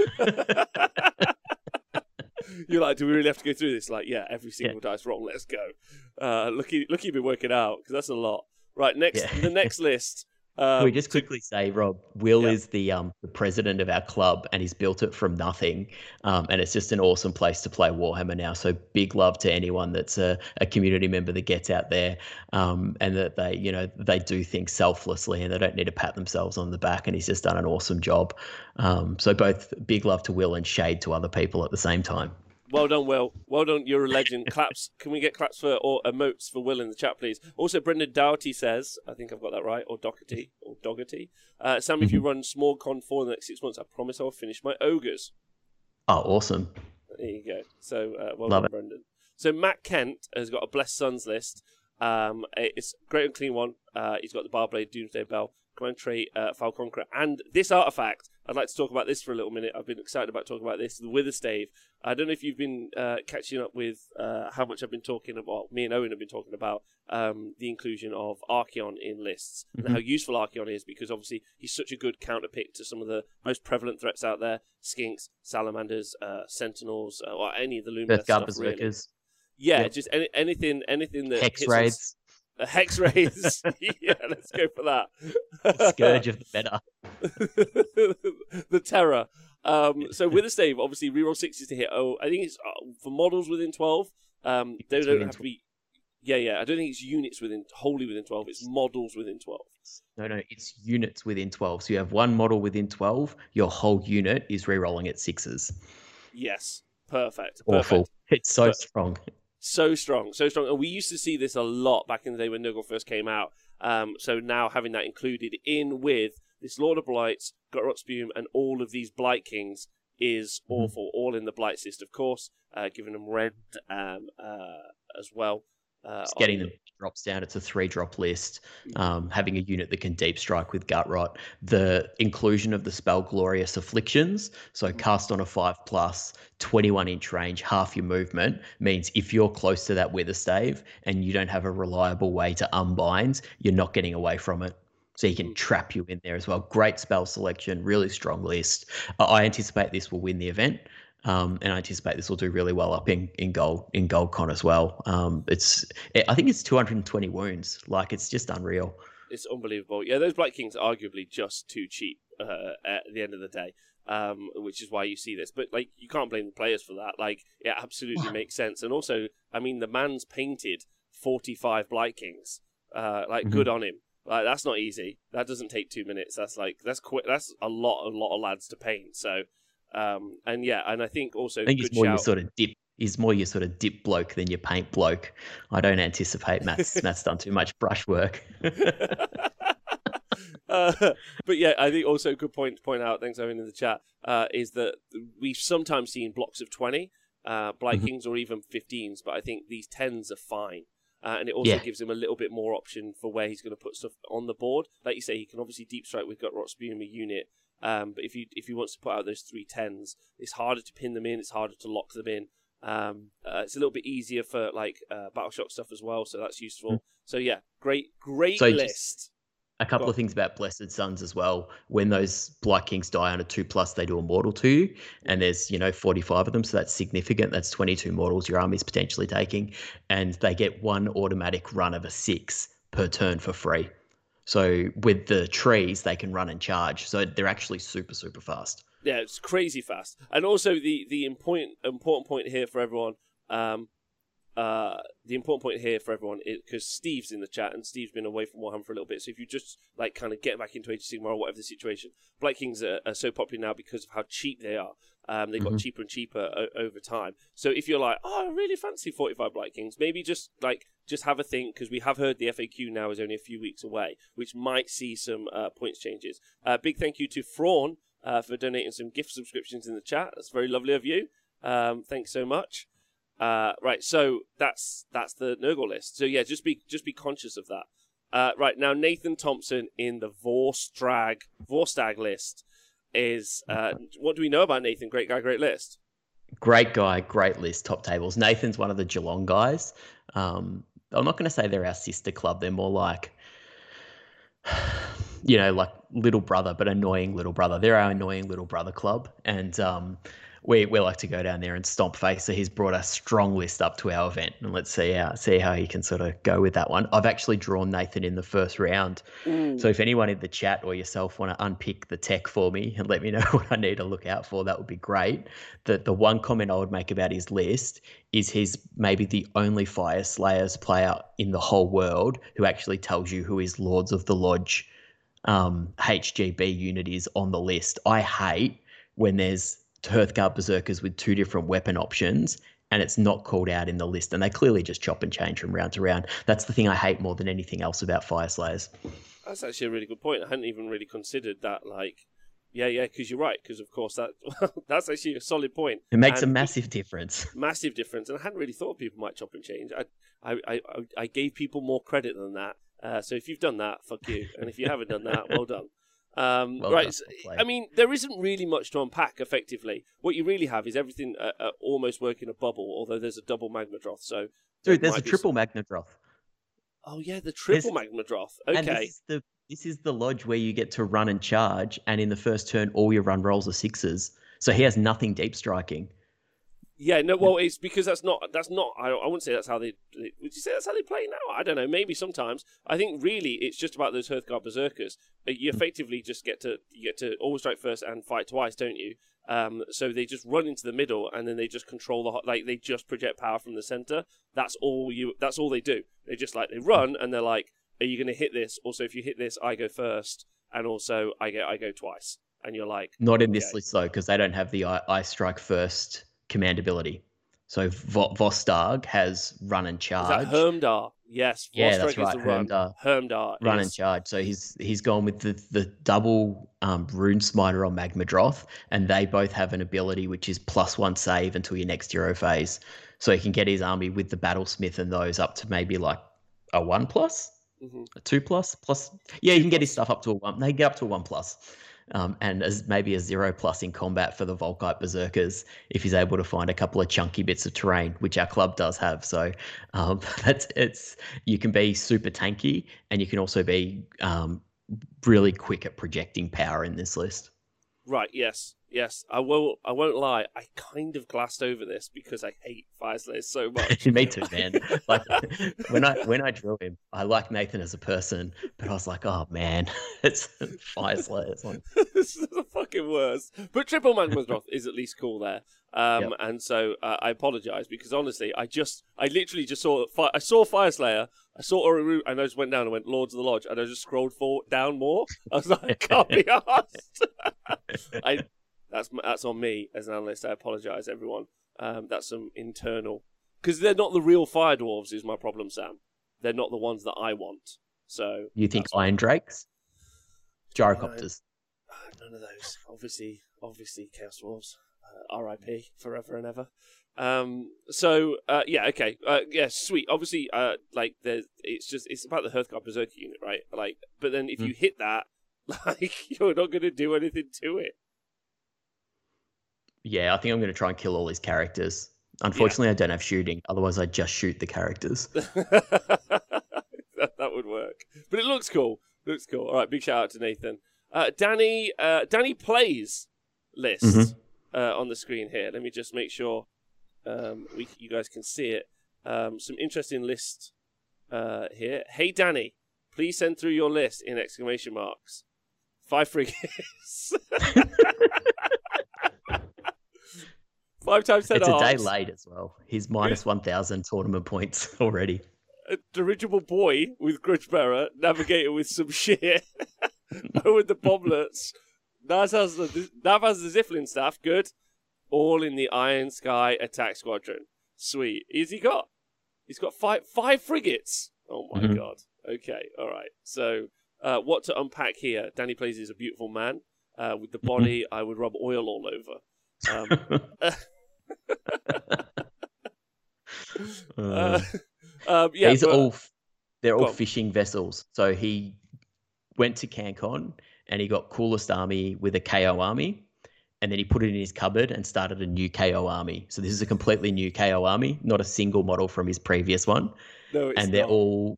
You're like, do we really have to go through this? Like, yeah, every single dice roll, let's go. Lucky you've been working out, because that's a lot. Right, the next list. Can we just quickly say, Rob, Will is the president of our club, and he's built it from nothing, and it's just an awesome place to play Warhammer now. So big love to anyone that's a community member that gets out there, and that they do things selflessly and they don't need to pat themselves on the back. And he's just done an awesome job. So both big love to Will and shade to other people at the same time. Well done, Will. Well done. You're a legend. Claps. Can we get claps or emotes for Will in the chat, please? Also, Brendan Doughty says, I think I've got that right, or Doherty. Sam, if you run small con 4 in the next 6 months, I promise I'll finish my ogres. Oh, awesome. There you go. So, well done, Brendan. So, Matt Kent has got a Blessed Sons list. It's a great and clean one. He's got the Barblade, Doomsday Bell, Command Trait, Foul Conqueror, and this artifact. I'd like to talk about this for a little minute. I've been excited about talking about this, the Witherstave. I don't know if you've been catching up with how much I've been talking about, me and Owen have been talking about the inclusion of Archaon in lists and how useful Archaon is, because obviously he's such a good counter pick to some of the most prevalent threats out there, Skinks, Salamanders, Sentinels, or any of the Lumineth stuff, really. Yeah, just anything that Hex Raids. Hex Raids. Yeah, let's go for that. Scourge of the meta. The terror. So Witherstave, obviously, reroll 6s to hit. Oh, I think it's for models within 12. They don't have to be. Yeah. I don't think it's units wholly within 12. It's models within 12. No, it's units within 12. So you have one model within 12. Your whole unit is rerolling at 6s. Yes, perfect. Awful. It's so strong. So strong. And we used to see this a lot back in the day when Nurgle first came out. So now having that included in with this Lord of Blights, Gutrot Spume, and all of these Blight Kings is awful. All in the Blight Cyst, of course, giving them Rend as well. Just getting the drops down. It's a 3-drop list. Having a unit that can deep strike with Gut Rot. The inclusion of the spell Glorious Afflictions. So cast on a 5+, 21-inch range, half your movement, means if you're close to that Wither Stave and you don't have a reliable way to unbind, you're not getting away from it. So he can trap you in there as well. Great spell selection, really strong list. I anticipate this will win the event. And I anticipate this will do really well up in Gold Con as well. I think it's 220 wounds. Like, it's just unreal. It's unbelievable. Yeah, those Blight Kings are arguably just too cheap at the end of the day, which is why you see this. But like, you can't blame the players for that. Like, it absolutely makes sense. And also, I mean, the man's painted 45 Blight Kings. Good on him. Like, that's not easy. That doesn't take 2 minutes. That's quick. That's a lot of lads to paint. So. And I think also he's more your sort of dip. He's more your sort of dip bloke than your paint bloke. I don't anticipate Matt's done too much brush work. But yeah, I think also a good point to point out, thanks Owen in the chat, is that we've sometimes seen blocks of 20 Blight Kings or even 15s, but I think these 10s are fine. And it also gives him a little bit more option for where he's going to put stuff on the board. Like you say, he can obviously deep strike with Gut Rot Spume unit. But if he wants to put out those 3 10s, it's harder to pin them in. It's harder to lock them in. It's a little bit easier for Battle Shock stuff as well, so that's useful. So yeah, great list. A couple of things about Blessed Sons as well. When those Blight Kings die on a 2+, they do a mortal to you, and there's 45 of them, so that's significant. That's 22 mortals your army's potentially taking, and they get 1 automatic run of a 6 per turn for free. So with the trees, they can run and charge. So they're actually super, super fast. Yeah, it's crazy fast. And also the important point here for everyone, because Steve's in the chat, and Steve's been away from Warhammer for a little bit. So if you just kind of get back into Age of Sigmar or whatever the situation, Blight Kings are so popular now because of how cheap they are. They got cheaper and cheaper over time. So if you're like, I really fancy 45 Blight Kings, maybe just have a think, because we have heard the FAQ now is only a few weeks away, which might see some points changes. Big thank you to Fraun for donating some gift subscriptions in the chat. That's very lovely of you. Thanks so much. Right, so that's the Nurgle list. So yeah, just be conscious of that. Right, now Nathan Thompson in the Vorstag list is what do we know about Nathan? Great guy, great list. Great guy, great list, top tables. Nathan's one of the Geelong guys. I'm not going to say they're our sister club. They're more like, like little brother, but annoying little brother. They're our annoying little brother club. And we like to go down there and stomp face. So he's brought a strong list up to our event, and let's see how he can sort of go with that one. I've actually drawn Nathan in the first round. So if anyone in the chat or yourself want to unpick the tech for me and let me know what I need to look out for, that would be great. The one comment I would make about his list is he's maybe the only Fire Slayers player in the whole world who actually tells you who his Lords of the Lodge HGB unit is on the list. I hate when there's Hearthguard Berserkers with 2 different weapon options and it's not called out in the list, and they clearly just chop and change from round to round. That's the thing I hate more than anything else about Fire Slayers. That's actually a really good point. I hadn't even really considered that. Because you're right. Because of course that's actually a solid point. It makes a massive difference. Massive difference, and I hadn't really thought people might chop and change. I gave people more credit than that. So if you've done that, fuck you, and if you haven't done that, well done. Right, I mean, there isn't really much to unpack effectively. What you really have is everything almost work in a bubble, although there's a double Magmadroth. So, dude, there's a triple Magmadroth. Oh yeah, the triple Magmadroth. Okay, and this is the lodge where you get to run and charge, and in the first turn, all your run rolls are 6s. So he has nothing deep striking. Yeah, no, well, it's because that's not. I wouldn't say that's how they. Would you say that's how they play now? I don't know. Maybe sometimes. I think really it's just about those Hearthguard Berserkers. You effectively just get to always strike first and fight twice, don't you? So they just run into the middle and then they just control they just project power from the center. That's all they do. They just they run and they're like, are you going to hit this? Also, if you hit this, I go first, and also I go twice. And you're like, not in this list though, because they don't have the I strike first command ability. So Vostarg has run and charge. Is that Hermdar? Yes. Yeah, that's right. Hermdar run and charge. So he's gone with the double Rune Smiter on Magmadroth, and they both have an ability which is +1 save until your next hero phase. So he can get his army with the Battlesmith and those up to maybe like a 1+, a 2+. Yeah, you can get his stuff up to a 1. They get up to a 1+. And as maybe a 0+ in combat for the Volkite Berserkers if he's able to find a couple of chunky bits of terrain, which our club does have. So you can be super tanky, and you can also be really quick at projecting power in this list. Right. Yes. I won't lie. I kind of glassed over this because I hate Fyreslayer so much. Me too, man. Like when I drew him, I like Nathan as a person, but I was like, oh man, it's Fyreslayer. It's like... This is the fucking worst. But Triple Magmadroth is at least cool there. Yep. And so I apologize because honestly, I literally just saw Fyreslayer. I saw Oruru, and I just went down and went Lords of the Lodge, and I just scrolled down more. I was like, I can't be asked. That's on me as an analyst. I apologise, everyone. That's some internal... Because they're not the real Fire Dwarves is my problem, Sam. They're not the ones that I want. So you think Iron Drakes? Gyrocopters? None of those. Obviously Chaos Dwarves. R.I.P. forever and ever. Yeah, okay. Yeah, sweet. Obviously, it's about the Hearthguard Berserker unit, right? Like, but then if you hit that, like, you're not going to do anything to it. Yeah, I think I'm going to try and kill all his characters. Unfortunately, I don't have shooting. Otherwise, I'd just shoot the characters. that would work. But it looks cool. All right, big shout out to Nathan. Danny Plays list on the screen here. Let me just make sure you guys can see it. Some interesting lists here. Hey, Danny, please send through your list in exclamation marks. 5 frigates. 5 times 10 It's arms. a day late as well. He's minus 1,000 tournament points already. A dirigible boy with Grudgebearer, navigator with some shit. With the bomblets. Nav has the Ziflin staff. Good. All in the Iron Sky attack squadron. Sweet. He's got 5 frigates. Oh my god. Okay. All right. So, what to unpack here? Danny Plays is a beautiful man. With the body, I would rub oil all over. They're all fishing vessels. So he went to CanCon and he got coolest army with a KO army, and then he put it in his cupboard and started a new KO army. So this is a completely new KO army, not a single model from his previous one. No, it's and they're all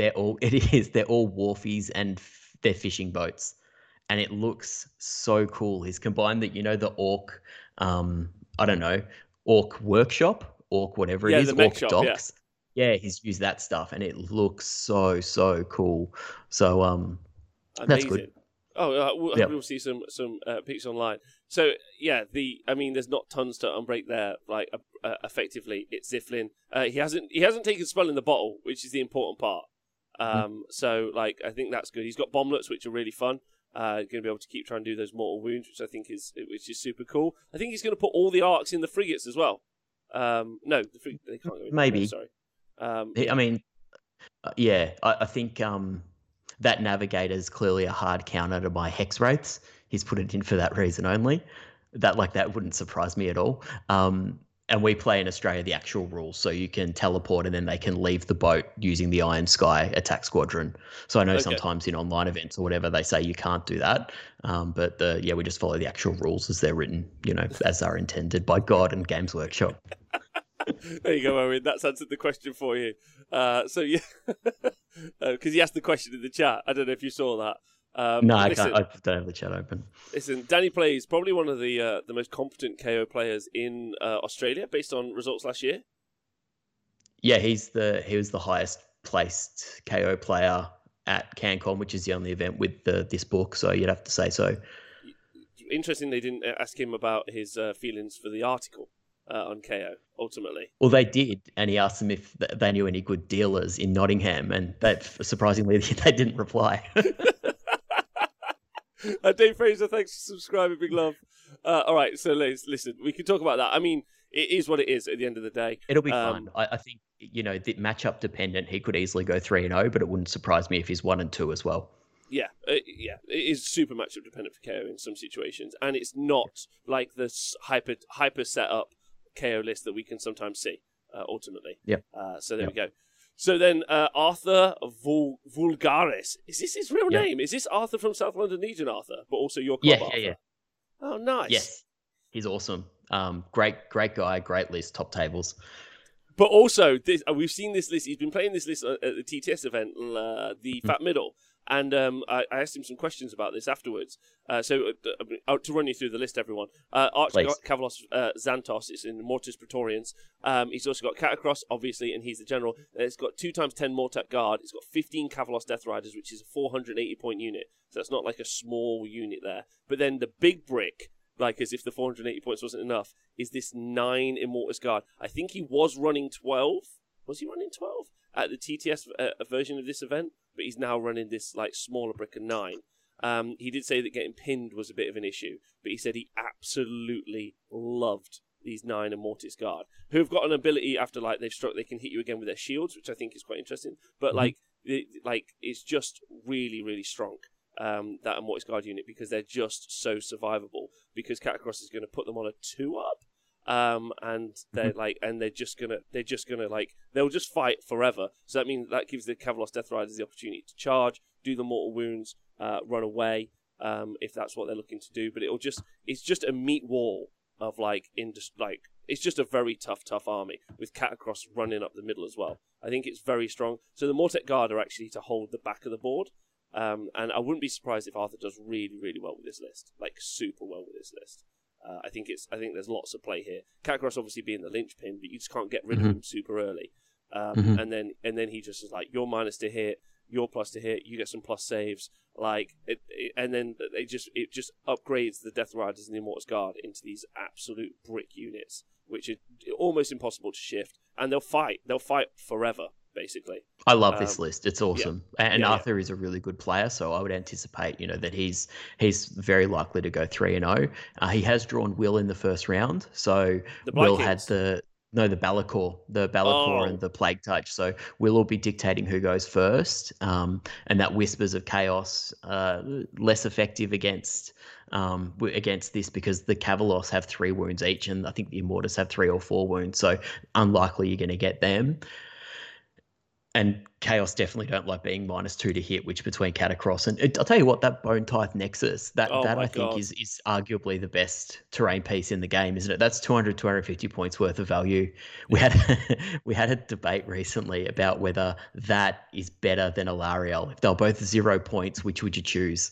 wharfies and they're fishing boats, and it looks so cool. He's combined the orc. I don't know, Orc Workshop, Orc whatever it is, Orc shop, Docks. Yeah, he's used that stuff, and it looks so cool. So that's good. We'll see some pics online. So yeah, there's not tons to unbreak there. Like effectively, it's Ziflin. He hasn't taken Spell in the Bottle, which is the important part. So like I think that's good. He's got bomblets, which are really fun. Going to be able to keep trying to do those mortal wounds, which I think is super cool. I think he's going to put all the arcs in the frigates as well. No, they can't go in. Maybe. Sorry. I mean, I think that Navigator is clearly a hard counter to my Hex Wraiths. He's put it in for that reason only. That wouldn't surprise me at all. And we play in Australia the actual rules, so you can teleport and then they can leave the boat using the Iron Sky attack squadron. So I know sometimes in online events or whatever they say you can't do that, but we just follow the actual rules as they're written, as are intended by God and Games Workshop. There you go, Owen. That's answered the question for you. So yeah, because he asked the question in the chat. I don't know if you saw that. No, I can't. I don't have the chat open. Listen, Danny Plays probably one of the most competent KO players in Australia based on results last year. Yeah, he was the highest placed KO player at CanCon, which is the only event with this book. So you'd have to say so. Interesting, they didn't ask him about his feelings for the article on KO. Ultimately, well, they did, and he asked them if they knew any good dealers in Nottingham, and that surprisingly they didn't reply. Dave Fraser, thanks for subscribing, big love. All right, so listen, we can talk about that. I mean, it is what it is at the end of the day. It'll be fun. I think, the matchup dependent, he could easily go 3-0, but it wouldn't surprise me if he's 1-2 as well. Yeah, it is super matchup dependent for KO in some situations, and it's not like the hyper set up KO list that we can sometimes see. Ultimately, yeah. So there we go. So then Arthur Vulgaris, is this his real name? Is this Arthur from South London Legion, Arthur, but also your club? Arthur? Yeah. Oh, nice. Yes, he's awesome. Great guy, great list, top tables. But also, we've seen this list. He's been playing this list at the TTS event, the Fat Middle. And I asked him some questions about this afterwards. So to run you through the list, everyone. Arch-Kavalos Xantos is in Mortis Praetorians. He's also got Catacross, obviously, and he's the general. It's got 2x10 Mortek Guard. It's got 15 Kavalos Death Riders, which is a 480-point unit. So that's not like a small unit there. But then the big brick, like as if the 480 points wasn't enough, is this 9 Immortus Guard. I think he was running 12. Was he running 12 at the TTS version of this event? But he's now running this like smaller brick of 9. He did say that getting pinned was a bit of an issue, but he said he absolutely loved these 9 Immortus Guard, who have got an ability after like they've struck, they can hit you again with their shields, which I think is quite interesting. But it's just really, really strong. That Immortus Guard unit, because they're just so survivable. Because Catacross is going to put them on a 2-up. And they're they're just gonna they'll just fight forever. So that means that gives the Kavalos Death Riders the opportunity to charge, do the mortal wounds, run away, if that's what they're looking to do. But it's just a meat wall of it's just a very tough army with Catacross running up the middle as well. I think it's very strong. So the Mortek Guard are actually to hold the back of the board. And I wouldn't be surprised if Arthur does really, really well with this list, like super well with this list. I think there's lots of play here. Catacross obviously being the linchpin, but you just can't get rid of him super early. And then he just is like, you're minus to hit, you're plus to hit, you get some plus saves, and then it just upgrades the Death Riders and the Immortus Guard into these absolute brick units, which are almost impossible to shift, and they'll fight forever. Basically, I love this list. It's awesome, and Arthur is a really good player. So I would anticipate, that he's very likely to go 3-0. He has drawn Will in the first round, so Will had the Be'lakor, and the Plague Touch. So Will will be dictating who goes first, and that Whispers of Chaos less effective against this because the Kavalos have 3 wounds each, and I think the Immortus have 3 or 4 wounds. So unlikely you're going to get them. And Chaos definitely don't like being -2 to hit, which between Catacross and I'll tell you what, that Bone Tithe Nexus, I think is arguably the best terrain piece in the game, isn't it? That's 250 points worth of value. We had a debate recently about whether that is better than Alarielle. If they're both 0 points, which would you choose?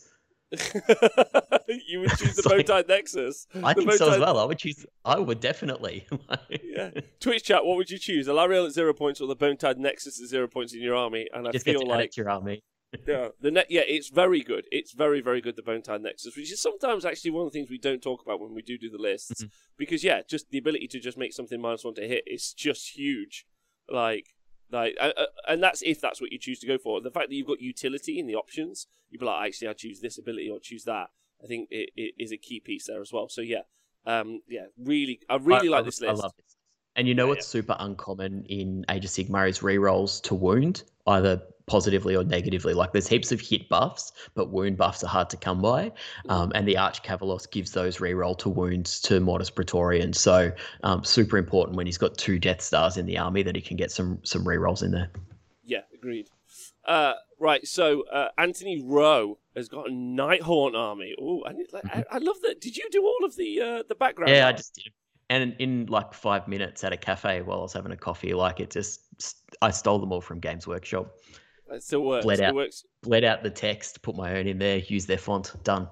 You would choose the Bone Tithe Nexus. I think so as well. I would definitely. Yeah. Twitch chat, what would you choose? Alarielle at 0 points or the Bone Tithe Nexus at 0 points in your army? And I feel like your army. It's very good. It's very, very good, the Bone Tithe Nexus, which is sometimes actually one of the things we don't talk about when we do the lists. Because just the ability to just make something -1 to hit is just huge. And that's if that's what you choose to go for. The fact that you've got utility in the options, you'd be like, actually, I choose this ability or choose that. I think it is a key piece there as well. So I really like this list. I love this. And what's super uncommon in Age of Sigmar is rerolls to wound, either positively or negatively. Like there's heaps of hit buffs, but wound buffs are hard to come by. And the Arch-Kavalos gives those reroll to wounds to Mortis Praetorian. So super important when he's got 2 Death Stars in the army that he can get some rerolls in there. Yeah, agreed. Right, so Anthony Rowe has got a Nighthaunt army. Oh, I love that. Did you do all of the background? Yeah, I just did. And in 5 minutes at a cafe while I was having a coffee, I stole them all from Games Workshop. It still works. Bled out the text, put my own in there, use their font, done.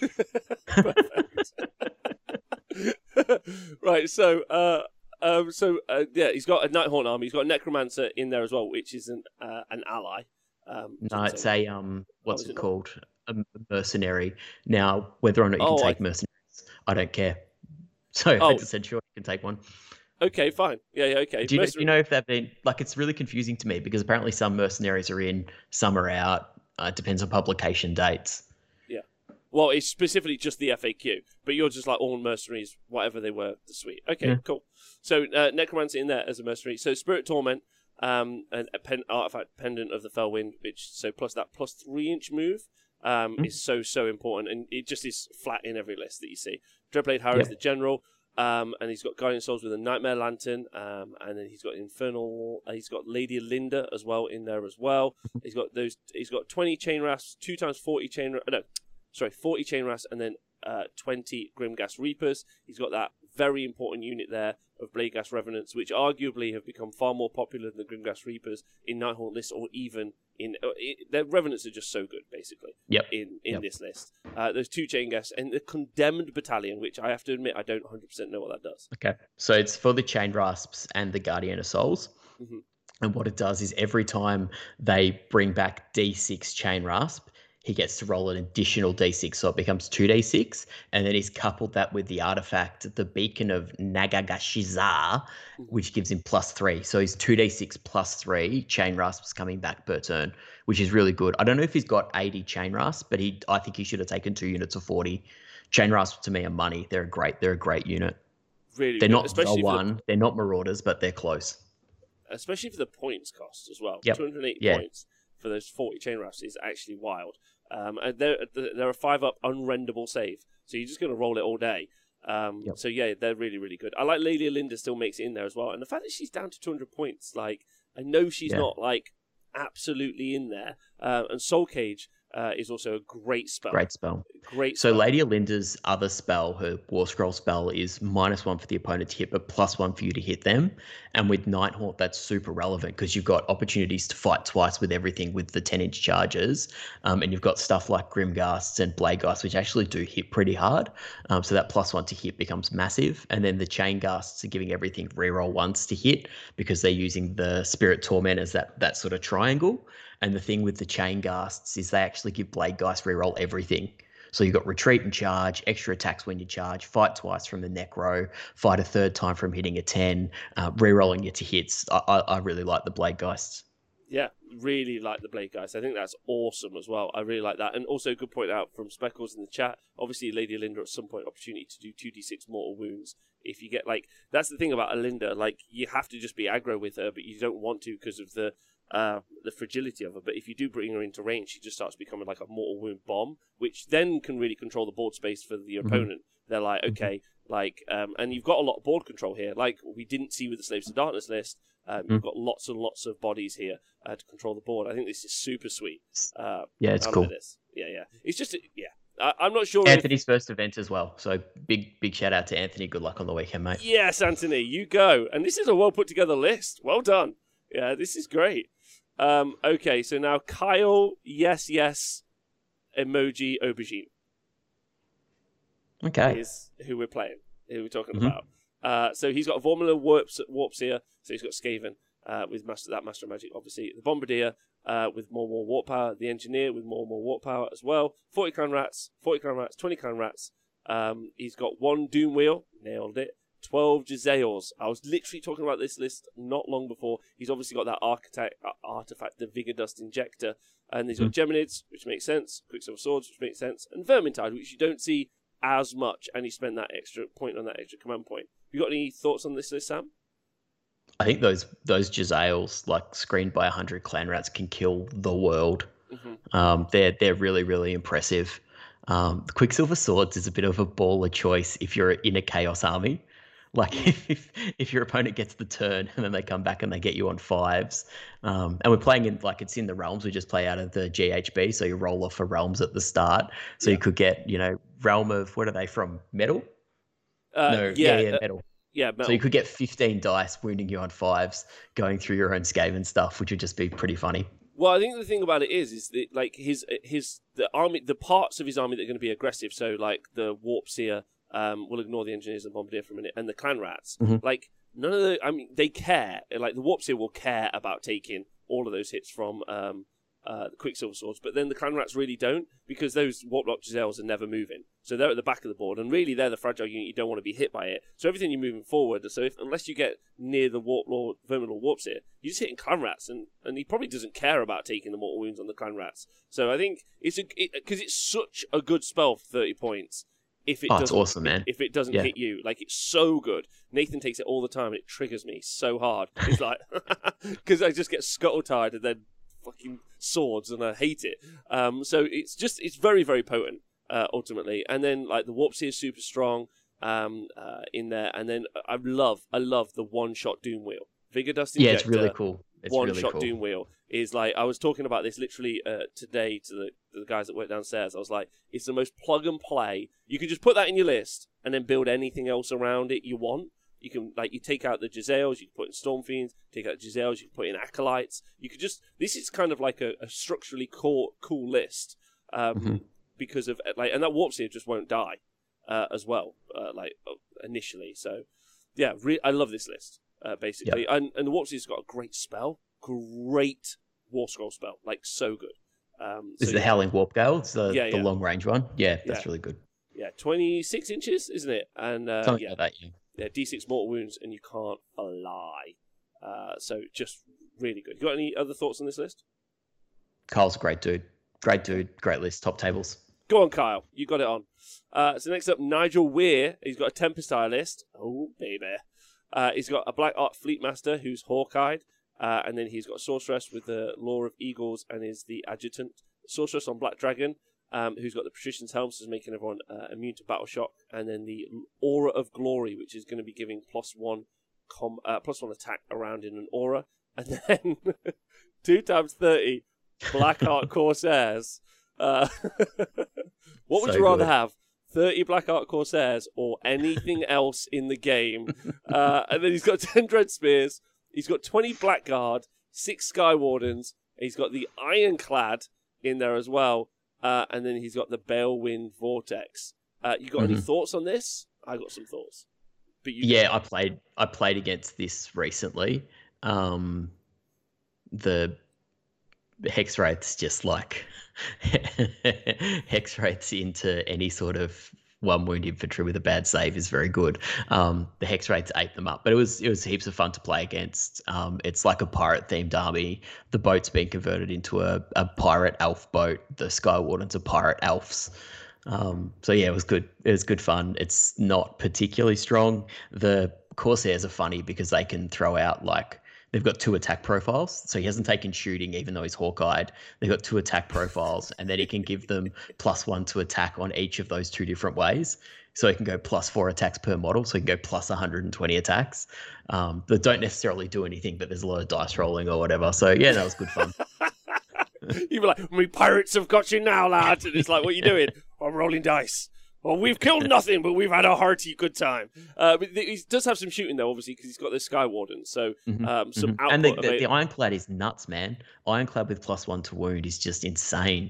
Right, so he's got a Nighthaunt army. He's got a Necromancer in there as well, which is an ally. No, it's a what's it called? A mercenary. Now, whether or not you can take mercenaries, I don't care. So I just said, sure, you can take one. Okay, fine. Yeah, okay. Do you know if they've been it's really confusing to me because apparently some mercenaries are in, some are out. It depends on publication dates. Yeah. Well, it's specifically just the FAQ, but you're just like all mercenaries, whatever they were, the suite. Okay, cool. So Necromancer in there as a mercenary. So Spirit Torment, and a artifact pendant of the Fellwind, which plus that plus 3-inch move is so important, and it just is flat in every list that you see. Dreadblade Harrow is the general. And he's got Guardian Souls with a Nightmare Lantern, and then he's got Infernal. He's got Lady Linda as well in there as well. He's got 20 Chain Rasps, 2 times 40 40 Chain Rasps, and then 20 Grimghast Reapers. He's got that very important unit there of Bladeghast Revenants, which arguably have become far more popular than the Grimghast Reapers in Nighthaunt lists, or even their Revenants are just so good, basically. In this list, there's 2 Chain Ghasts and the Condemned Battalion, which I have to admit I don't 100% know what that does. Okay, so it's for the Chain Rasps and the Guardian of Souls. And what it does is every time they bring back D6 Chain Rasp, he gets to roll an additional D6, so it becomes 2D6, and then he's coupled that with the artifact, the Beacon of Nagagashizar, which gives him +3. So he's 2D6 +3 Chain Rasps coming back per turn, which is really good. I don't know if he's got 80 Chain Rasps, but I think he should have taken 2 units of 40. Chain Rasps to me are money. They're a great unit. Really, they're not one. They're not Marauders, but they're close. Especially for the points cost as well. 280 points for those 40 Chain Rasps is actually wild. And they're a 5-up unrendable save, so you're just going to roll it all day. So yeah, they're really, really good. I like Lady Linda still makes it in there as well, and the fact that she's down to 200 points, like I know she's not like absolutely in there. And Soul Cage is also a great spell. So Lady Alinda's other spell, her War Scroll spell, is -1 for the opponent to hit, but +1 for you to hit them. And with Nighthaunt, that's super relevant because you've got opportunities to fight twice with everything with the 10-inch charges. And you've got stuff like Grimghasts and Bladegeist, which actually do hit pretty hard. So that +1 to hit becomes massive. And then the Chain Ghasts are giving everything reroll once to hit because they're using the Spirit Torment as that sort of triangle. And the thing with the Chain Ghasts is they actually give Bladegeist reroll everything. So you've got retreat and charge, extra attacks when you charge, fight twice from the Necro, fight a 3rd time from hitting a 10, rerolling you to hits. I really like the Bladegeist. Yeah, really like the Bladegeist. I think that's awesome as well. I really like that. And also, good point out from Speckles in the chat. Obviously, Lady Alinda at some point opportunity to do 2d6 mortal wounds. If you get that's the thing about Alinda. You have to just be aggro with her, but you don't want to because of the fragility of her. But if you do bring her into range, she just starts becoming like a mortal wound bomb, which then can really control the board space for the opponent. They're like, okay, and you've got a lot of board control here, like we didn't see with the Slaves to Darkness list. You've got lots and lots of bodies here to control the board. I think this is super sweet. It's cool. Yeah. It's just, I'm not sure. Anthony's first event as well. So big shout out to Anthony. Good luck on the weekend, mate. Yes, Anthony, you go. And this is a well put together list. Well done. Yeah, this is great. Okay, so now Kyle, yes, emoji aubergine. Okay. Is who we're playing, who we're talking about. So he's got a Vormula Warps here. So he's got Skaven with Master of Magic, obviously. The Bombardier with more warp power. The Engineer with more warp power as well. 40 Clan Rats, 20 Clan Rats. He's got 1 Doom Wheel, nailed it. 12 Jezzails. I was literally talking about this list not long before. He's obviously got that artifact, the Vigor Dust Injector. And he's got Geminids, which makes sense. Quicksilver Swords, which makes sense. And Vermintide, which you don't see as much. And he spent that extra point on that extra command point. You got any thoughts on this list, Sam? I think those Jezzails, screened by 100 Clan Rats, can kill the world. They're really, really impressive. The Quicksilver Swords is a bit of a baller choice if you're in a Chaos army. If your opponent gets the turn and then they come back and they get you on 5s, and we're playing in it's in the realms. We just play out of the GHB, so you roll off for realms at the start. So you could get realm of, what are they from? Metal? Metal. Yeah, metal. So you could get 15 dice wounding you on 5s, going through your own Skaven stuff, which would just be pretty funny. Well, I think the thing about it is that the army, the parts of his army that are going to be aggressive. So the Warp Seer. We'll ignore the Engineers and Bombardier for a minute, and the Clan Rats. None of the, they care. The Warpseer will care about taking all of those hits from the Quicksilver Swords, but then the Clan Rats really don't, because those Warplock Jezzails are never moving. So they're at the back of the board, and really they're the fragile unit. You don't want to be hit by it. So everything you're moving forward. So unless you get near the Warp Lord, Verminlord Warp Seer, you're just hitting Clan Rats, and he probably doesn't care about taking the mortal wounds on the Clan Rats. So I think because it's such a good spell for 30 points. If it it's awesome, man. If it doesn't hit you, like, it's so good. Nathan takes it all the time, and it triggers me so hard. It's like, because I just get scuttle-tied and then fucking swords, and I hate it. So it's very, very potent, ultimately. And then, like, the Warp Seer is super strong in there. And then I love the one-shot Doom Wheel. Vigor Dust Injector. Yeah, it's really cool. One-shot cool. Doom Wheel is like, I was talking about this literally today to the guys that work downstairs. I was like, it's the most plug and play. You can just put that in your list and then build anything else around it you want. You can, like, you take out the Giselles, you can put in Storm Fiends, take out the Giselles, you can put in Acolytes. You could just, this is kind of like a structurally cool list because of, like, and that Warp Seer just won't die as well, initially. So, yeah, I love this list. Basically, and the Warp Seer's got a great spell, great War Scroll spell, like, so good. Is the Howling Warp Gale? It's the long range one. Yeah, that's really good. Yeah, 26 inches, isn't it? And something like that. Yeah, D6 mortal wounds, and you can't fly. So just really good. You got any other thoughts on this list? Kyle's a great dude. Great list. Top tables. Go on, Kyle. You got it on. So next up, Nigel Weir. He's got a Tempest Eye list. Oh, baby. He's got a Black Art Fleet Master who's Hawk-Eyed, and then he's got Sorceress with the Law of Eagles and is the Adjutant. Sorceress on Black Dragon, who's got the Patrician's Helm, so is making everyone immune to Battle Shock, and then the Aura of Glory, which is going to be giving +1 attack around in an aura, and then 2 times 30 Black Art Corsairs. What would you rather have? 30 Black Art Corsairs or anything else in the game. And then he's got 10 Dread Spears. He's got 20 Blackguard, 6 Sky Wardens. He's got the Ironclad in there as well. And then he's got the Balewind Vortex. You got any thoughts on this? I got some thoughts. But I played against this recently. The Hex Wraith's just like Hex Wraiths into any sort of 1 wound infantry with a bad save is very good. The Hex Wraiths ate them up, but it was heaps of fun to play against. It's like a pirate themed army. The boat's been converted into a pirate elf boat. The Sky Wardens are pirate elves. So yeah, it was good. It was good fun. It's not particularly strong. The Corsairs are funny because they can throw out, like, they've got 2 attack profiles. So he hasn't taken shooting, even though he's Hawk-Eyed. They've got 2 attack profiles, and then he can give them +1 to attack on each of those 2 different ways. So he can go +4 attacks per model. So he can go +120 attacks. That don't necessarily do anything, but there's a lot of dice rolling or whatever. So yeah, that was good fun. You'd be like, "We pirates have got you now, lads." And it's like, "What are you doing?" "I'm rolling dice." "Well, we've killed nothing, but we've had a hearty good time." But he does have some shooting, though, obviously, because he's got the Sky Warden. So some output. And the Ironclad is nuts, man. Ironclad with +1 to wound is just insane.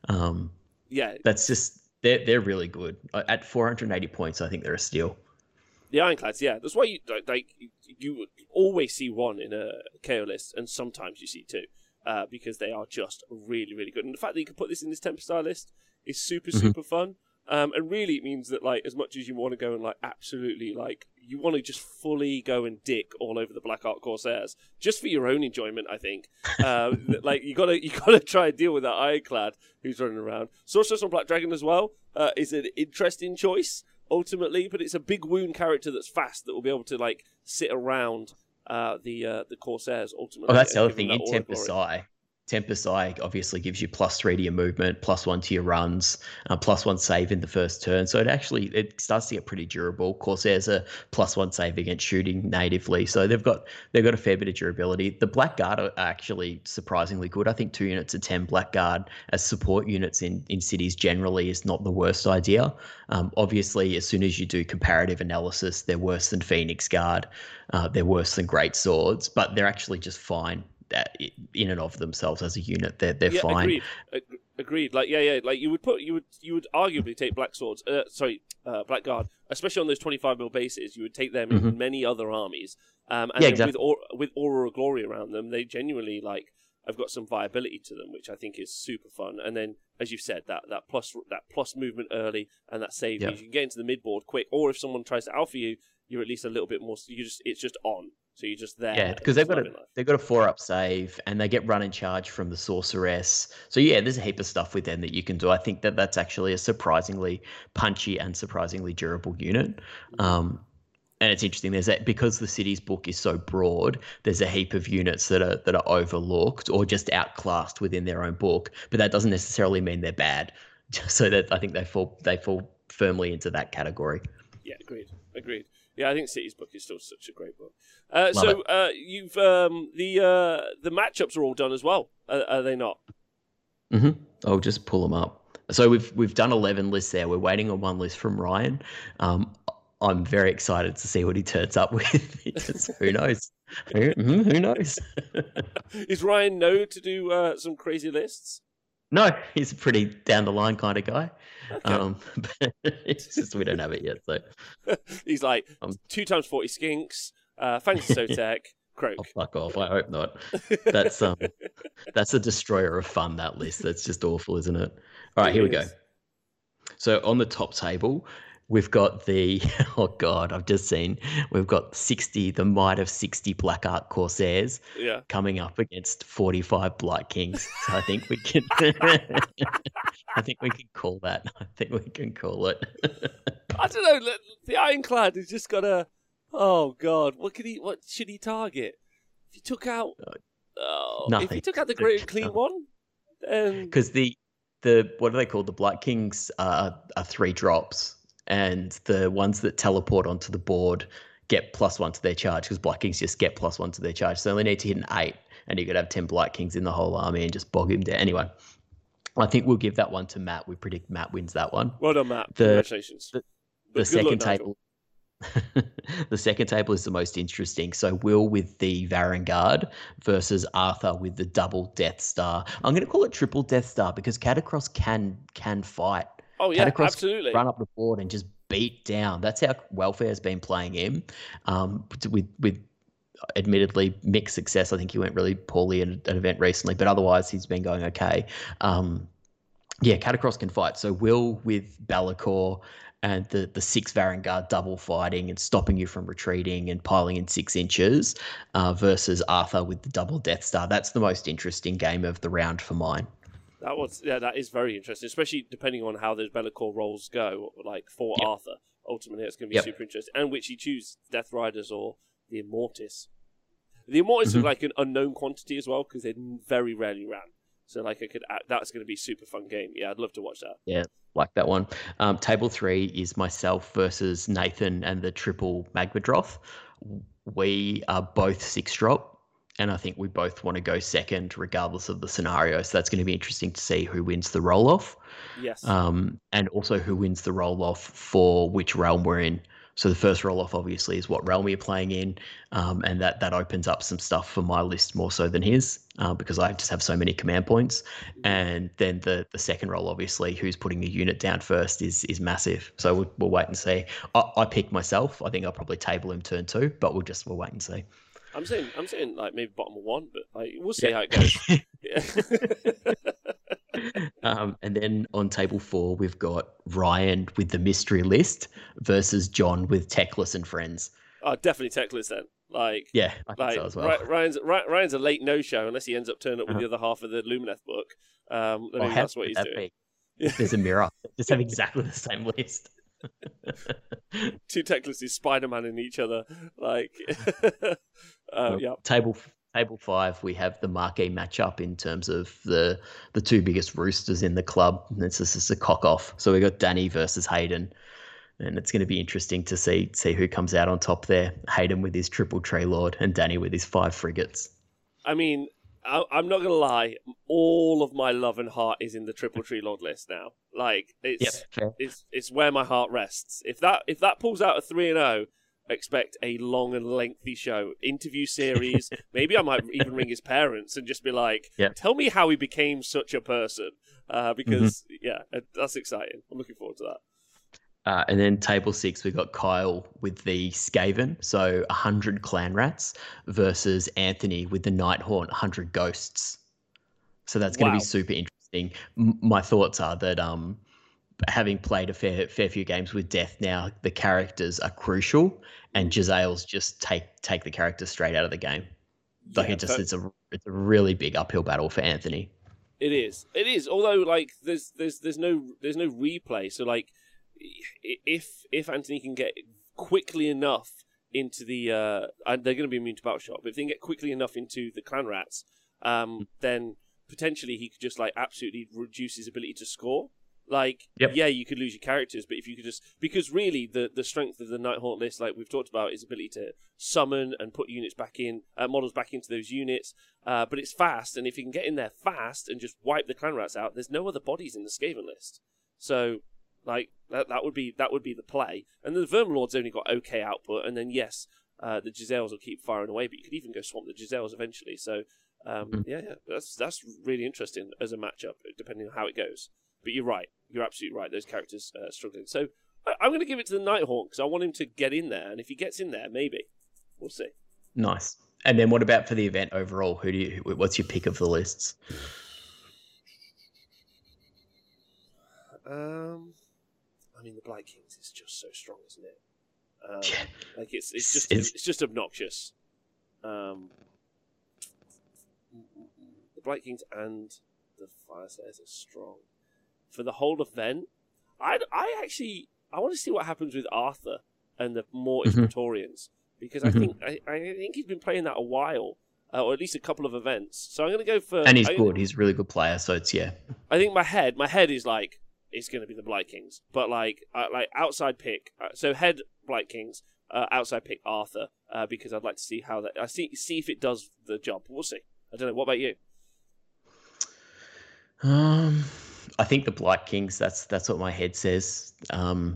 That's just, they're really good. At 480 points, I think they're a steal. The Ironclads, yeah. That's why you always see 1 in a KO list, and sometimes you see 2. Because they are just really, really good. And the fact that you can put this in this Tempest Eye list is super, super fun. And really it means that, like, as much as you want to go and, like, absolutely, like, you want to just fully go and dick all over the Black Art Corsairs, just for your own enjoyment, I think. Like, you gotta try and deal with that Ironclad who's running around. Sorceress on Black Dragon as well is an interesting choice, ultimately, but it's a big wound character that's fast that will be able to, like, sit around the Corsairs, ultimately. Oh, that's the other thing. In Tempest Eye obviously gives you +3 to your movement, +1 to your runs, +1 save in the first turn. So it starts to get pretty durable. Corsairs are +1 save against shooting natively, so they've got a fair bit of durability. The Blackguard are actually surprisingly good. I think 2 units of 10 Blackguard as support units in cities generally is not the worst idea. Obviously, as soon as you do comparative analysis, they're worse than Phoenix Guard. They're worse than Great Swords, but they're actually just fine. That in and of themselves as a unit, they're fine. Agreed. Like like you would arguably take Blackguard, especially on those 25mm bases. You would take them in many other armies. And exactly. With Aura of Glory around them, they genuinely, like, have got some viability to them, which I think is super fun. And then, as you've said, that plus movement early and that save means you can get into the mid board quick. Or if someone tries to alpha you, you're at least a little bit more. It's just on, so you're just there. Yeah, because they've got a 4-up save and they get run and charge from the sorceress. So yeah, there's a heap of stuff with them that you can do. I think that's actually a surprisingly punchy and surprisingly durable unit. And it's interesting. There's that because the city's book is so broad. There's a heap of units that are overlooked or just outclassed within their own book. But that doesn't necessarily mean they're bad. So that I think they fall firmly into that category. Yeah, agreed. Yeah, I think City's book is still such a great book. You've the matchups are all done as well. Are they not? Mm-hmm. I'll just pull them up. So we've done 11 lists there. We're waiting on one list from Ryan. I'm very excited to see what he turns up with. Because who knows? Who knows? Is Ryan known to do some crazy lists? No, he's a pretty down the line kind of guy. Okay. But it's just we don't have it yet. So he's like 2 times 40 skinks, Fantasy Sotek, Croak. Oh, fuck off! I hope not. That's a destroyer of fun. That list. That's just awful, isn't it? All right, here we go. So on the top table, we've got I've just seen, we've got 60, the might of 60 Black Ark Corsairs coming up against 45 Blight Kings. So I think we can, I think we can call that. I think we can call it. I don't know. The Ironclad has just got a, oh God, what should he target? If he took out, nothing. If he took out the Great and Clean one, then. Because the what do they call the Blight Kings are 3 drops. And the ones that teleport onto the board get +1 to their charge because Blight Kings just get +1 to their charge. So they only need to hit an 8, and you could have 10 Blight Kings in the whole army and just bog him down. Anyway, I think we'll give that one to Matt. We predict Matt wins that one. Well done, Matt. Congratulations. The second table. The second table is the most interesting. So Will with the Varangard versus Arthur with the double Death Star. I'm going to call it triple Death Star because Catacross can fight. Oh, yeah, Catacross absolutely. Run up the board and just beat down. That's how Welfare's been playing him, with admittedly mixed success. I think he went really poorly at an event recently, but otherwise he's been going okay. Catacross can fight. So Will with Balakor and the 6 Varangard double fighting and stopping you from retreating and piling in 6 inches versus Arthur with the double Death Star. That's the most interesting game of the round for mine. That is very interesting, especially depending on how those Bellicor rolls go, like for Arthur. Ultimately, it's going to be super interesting. And which he choose, Death Riders or the Immortis. The Immortis are like an unknown quantity as well, because they're very rarely ran. So like that's going to be a super fun game. Yeah, I'd love to watch that. Yeah, like that one. Table 3 is myself versus Nathan and the triple Magmadroth. We are both 6-drop. And I think we both want to go second regardless of the scenario. So that's going to be interesting to see who wins the roll-off. Yes. And also who wins the roll-off for which realm we're in. So the first roll-off obviously is what realm you're playing in. And that opens up some stuff for my list more so than his because I just have so many command points. And then the second roll, obviously, who's putting a unit down first is massive. So we'll wait and see. I pick myself. I think I'll probably table him turn 2, but we'll wait and see. I'm saying like maybe bottom of 1, but we'll see how it goes. And then on table 4, we've got Ryan with the mystery list versus John with Techless and Friends. Oh, definitely Techless then. I think so as well. Ryan's a late no-show unless he ends up turning up with the other half of the Lumineth book. Maybe that's what he's doing. There's a mirror. Just have exactly the same list. 2 Techlesses Spider-Man in each other. Table 5, we have the marquee matchup in terms of the 2 biggest roosters in the club. And it's just a cock-off. So we got Danny versus Hayden. And it's going to be interesting to see who comes out on top there. Hayden with his triple Tree Lord and Danny with his 5 frigates. I mean, I'm not going to lie. All of my love and heart is in the triple Tree Lord list now. It's where my heart rests. If that pulls out a 3-0, expect a long and lengthy show, interview series. Maybe I might even ring his parents and just be like, tell me how he became such a person. Because that's exciting. I'm looking forward to that. And then table 6, we've got Kyle with the Skaven, so 100 Clan Rats versus Anthony with the Nighthaunt, 100 Ghosts. So that's going to be super interesting. My thoughts are that having played a fair few games with Death now, the characters are crucial, and Jezzail's just take the characters straight out of the game. Like it's a really big uphill battle for Anthony. It is. Although like there's no replay, so like if Anthony can get quickly enough into the they're going to be immune to Battle Shock, but if they can get quickly enough into the Clan Rats, then potentially he could just like absolutely reduce his ability to score. Like, yeah, you could lose your characters, but if you could just... Because really, the strength of the Nighthaunt list, like we've talked about, is ability to summon and put units back in, models back into those units. But it's fast, and if you can get in there fast and just wipe the Clan Rats out, there's no other bodies in the Skaven list. So, like, that would be the play. And the Verminlord's only got okay output, and then, yes, the Jezzails will keep firing away, but you could even go swamp the Jezzails eventually. So, yeah, that's really interesting as a matchup, depending on how it goes. But you're right. You're absolutely right. Those characters are struggling. So I'm going to give it to the Nighthaunt because I want him to get in there. And if he gets in there, maybe. We'll see. Nice. And then what about for the event overall? What's your pick of the lists? I mean, the Blight Kings is just so strong, isn't it? Like it's just obnoxious. The Blight Kings and the Fyreslayers are strong. For the whole event, I want to see what happens with Arthur and the Mortis Praetorians, because I think he's been playing that a while, or at least a couple of events. So I'm going to go for... And he's good. He's a really good player, so it's, yeah. I think my head is like, it's going to be the Blight Kings. But like outside pick, so head Blight Kings, outside pick Arthur, because I'd like to see how that... see if it does the job. We'll see. I don't know. What about you? I think the Blight Kings, that's what my head says. I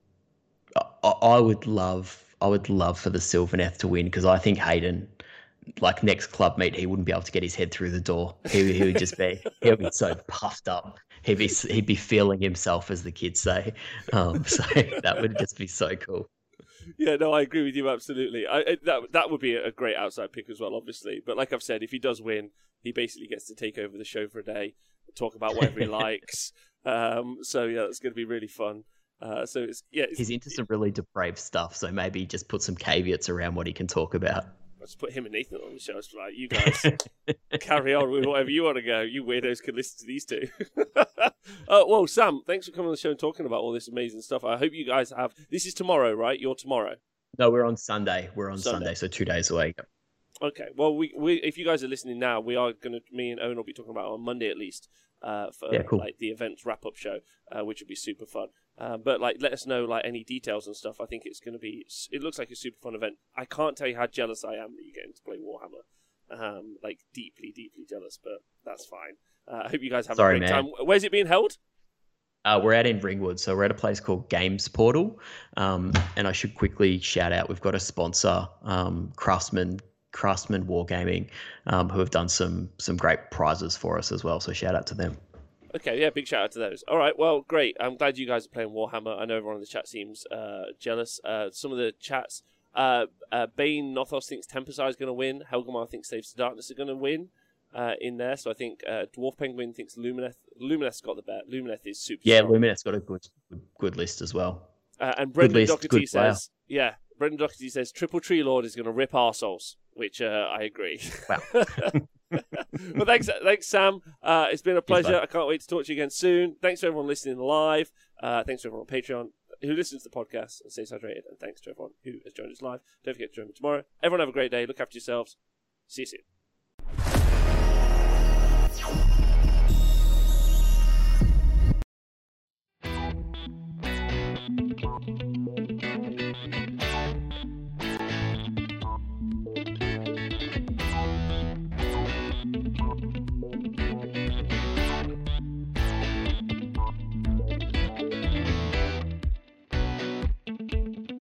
would love for the Sylvaneth to win, because I think Hayden, like next club meet, he wouldn't be able to get his head through the door. He would just be so puffed up. He'd be feeling himself, as the kids say. So that would just be so cool. Yeah, no, I agree with you absolutely. That would be a great outside pick as well, obviously. But like I've said, if he does win, he basically gets to take over the show for a day, talk about whatever he likes. So yeah, it's going to be really fun. He's into some really depraved stuff, so maybe just put some caveats around what he can talk about. Let's put him and Nathan on the show. It's like, you guys carry on with whatever you want to go. You weirdos can listen to these two. Well, Sam, thanks for coming on the show and talking about all this amazing stuff. I hope you guys have... This is tomorrow, right? You're tomorrow. No, we're on Sunday. We're on Sunday, so 2 days away. Okay. Well, we if you guys are listening now, we are going to... Me and Owen will be talking about it on Monday at least for cool. like the events wrap-up show, which will be super fun. But like, let us know like any details and stuff. I think it's going to be... It looks like a super fun event. I can't tell you how jealous I am that you're getting to play Warhammer. Like deeply, deeply jealous, but that's fine. I hope you guys have a great time. Where's it being held? We're out in Ringwood, so we're at a place called Games Portal. And I should quickly shout out, we've got a sponsor, Craftsman Wargaming, who have done some great prizes for us as well. So shout out to them. Okay, yeah, big shout out to those. All right, well, great. I'm glad you guys are playing Warhammer. I know everyone in the chat seems jealous. Some of the chats, Bane Nothos thinks Tempest is going to win. Helgamar thinks Saves to Darkness are going to win in there. So I think Dwarf Penguin thinks Lumineth. Lumineth's got the bet. Lumineth is super strong. Lumineth's got a good list as well. And Brendan Doherty says, Brendan Doherty says Triple Tree Lord is going to rip arseholes, which I agree. Wow. Well, thanks, Sam. It's been a pleasure. I can't wait to talk to you again soon. Thanks to everyone listening live. Thanks to everyone on Patreon who listens to the podcast and stays hydrated. And thanks to everyone who has joined us live. Don't forget to join me tomorrow. Everyone have a great day. Look after yourselves. See you soon.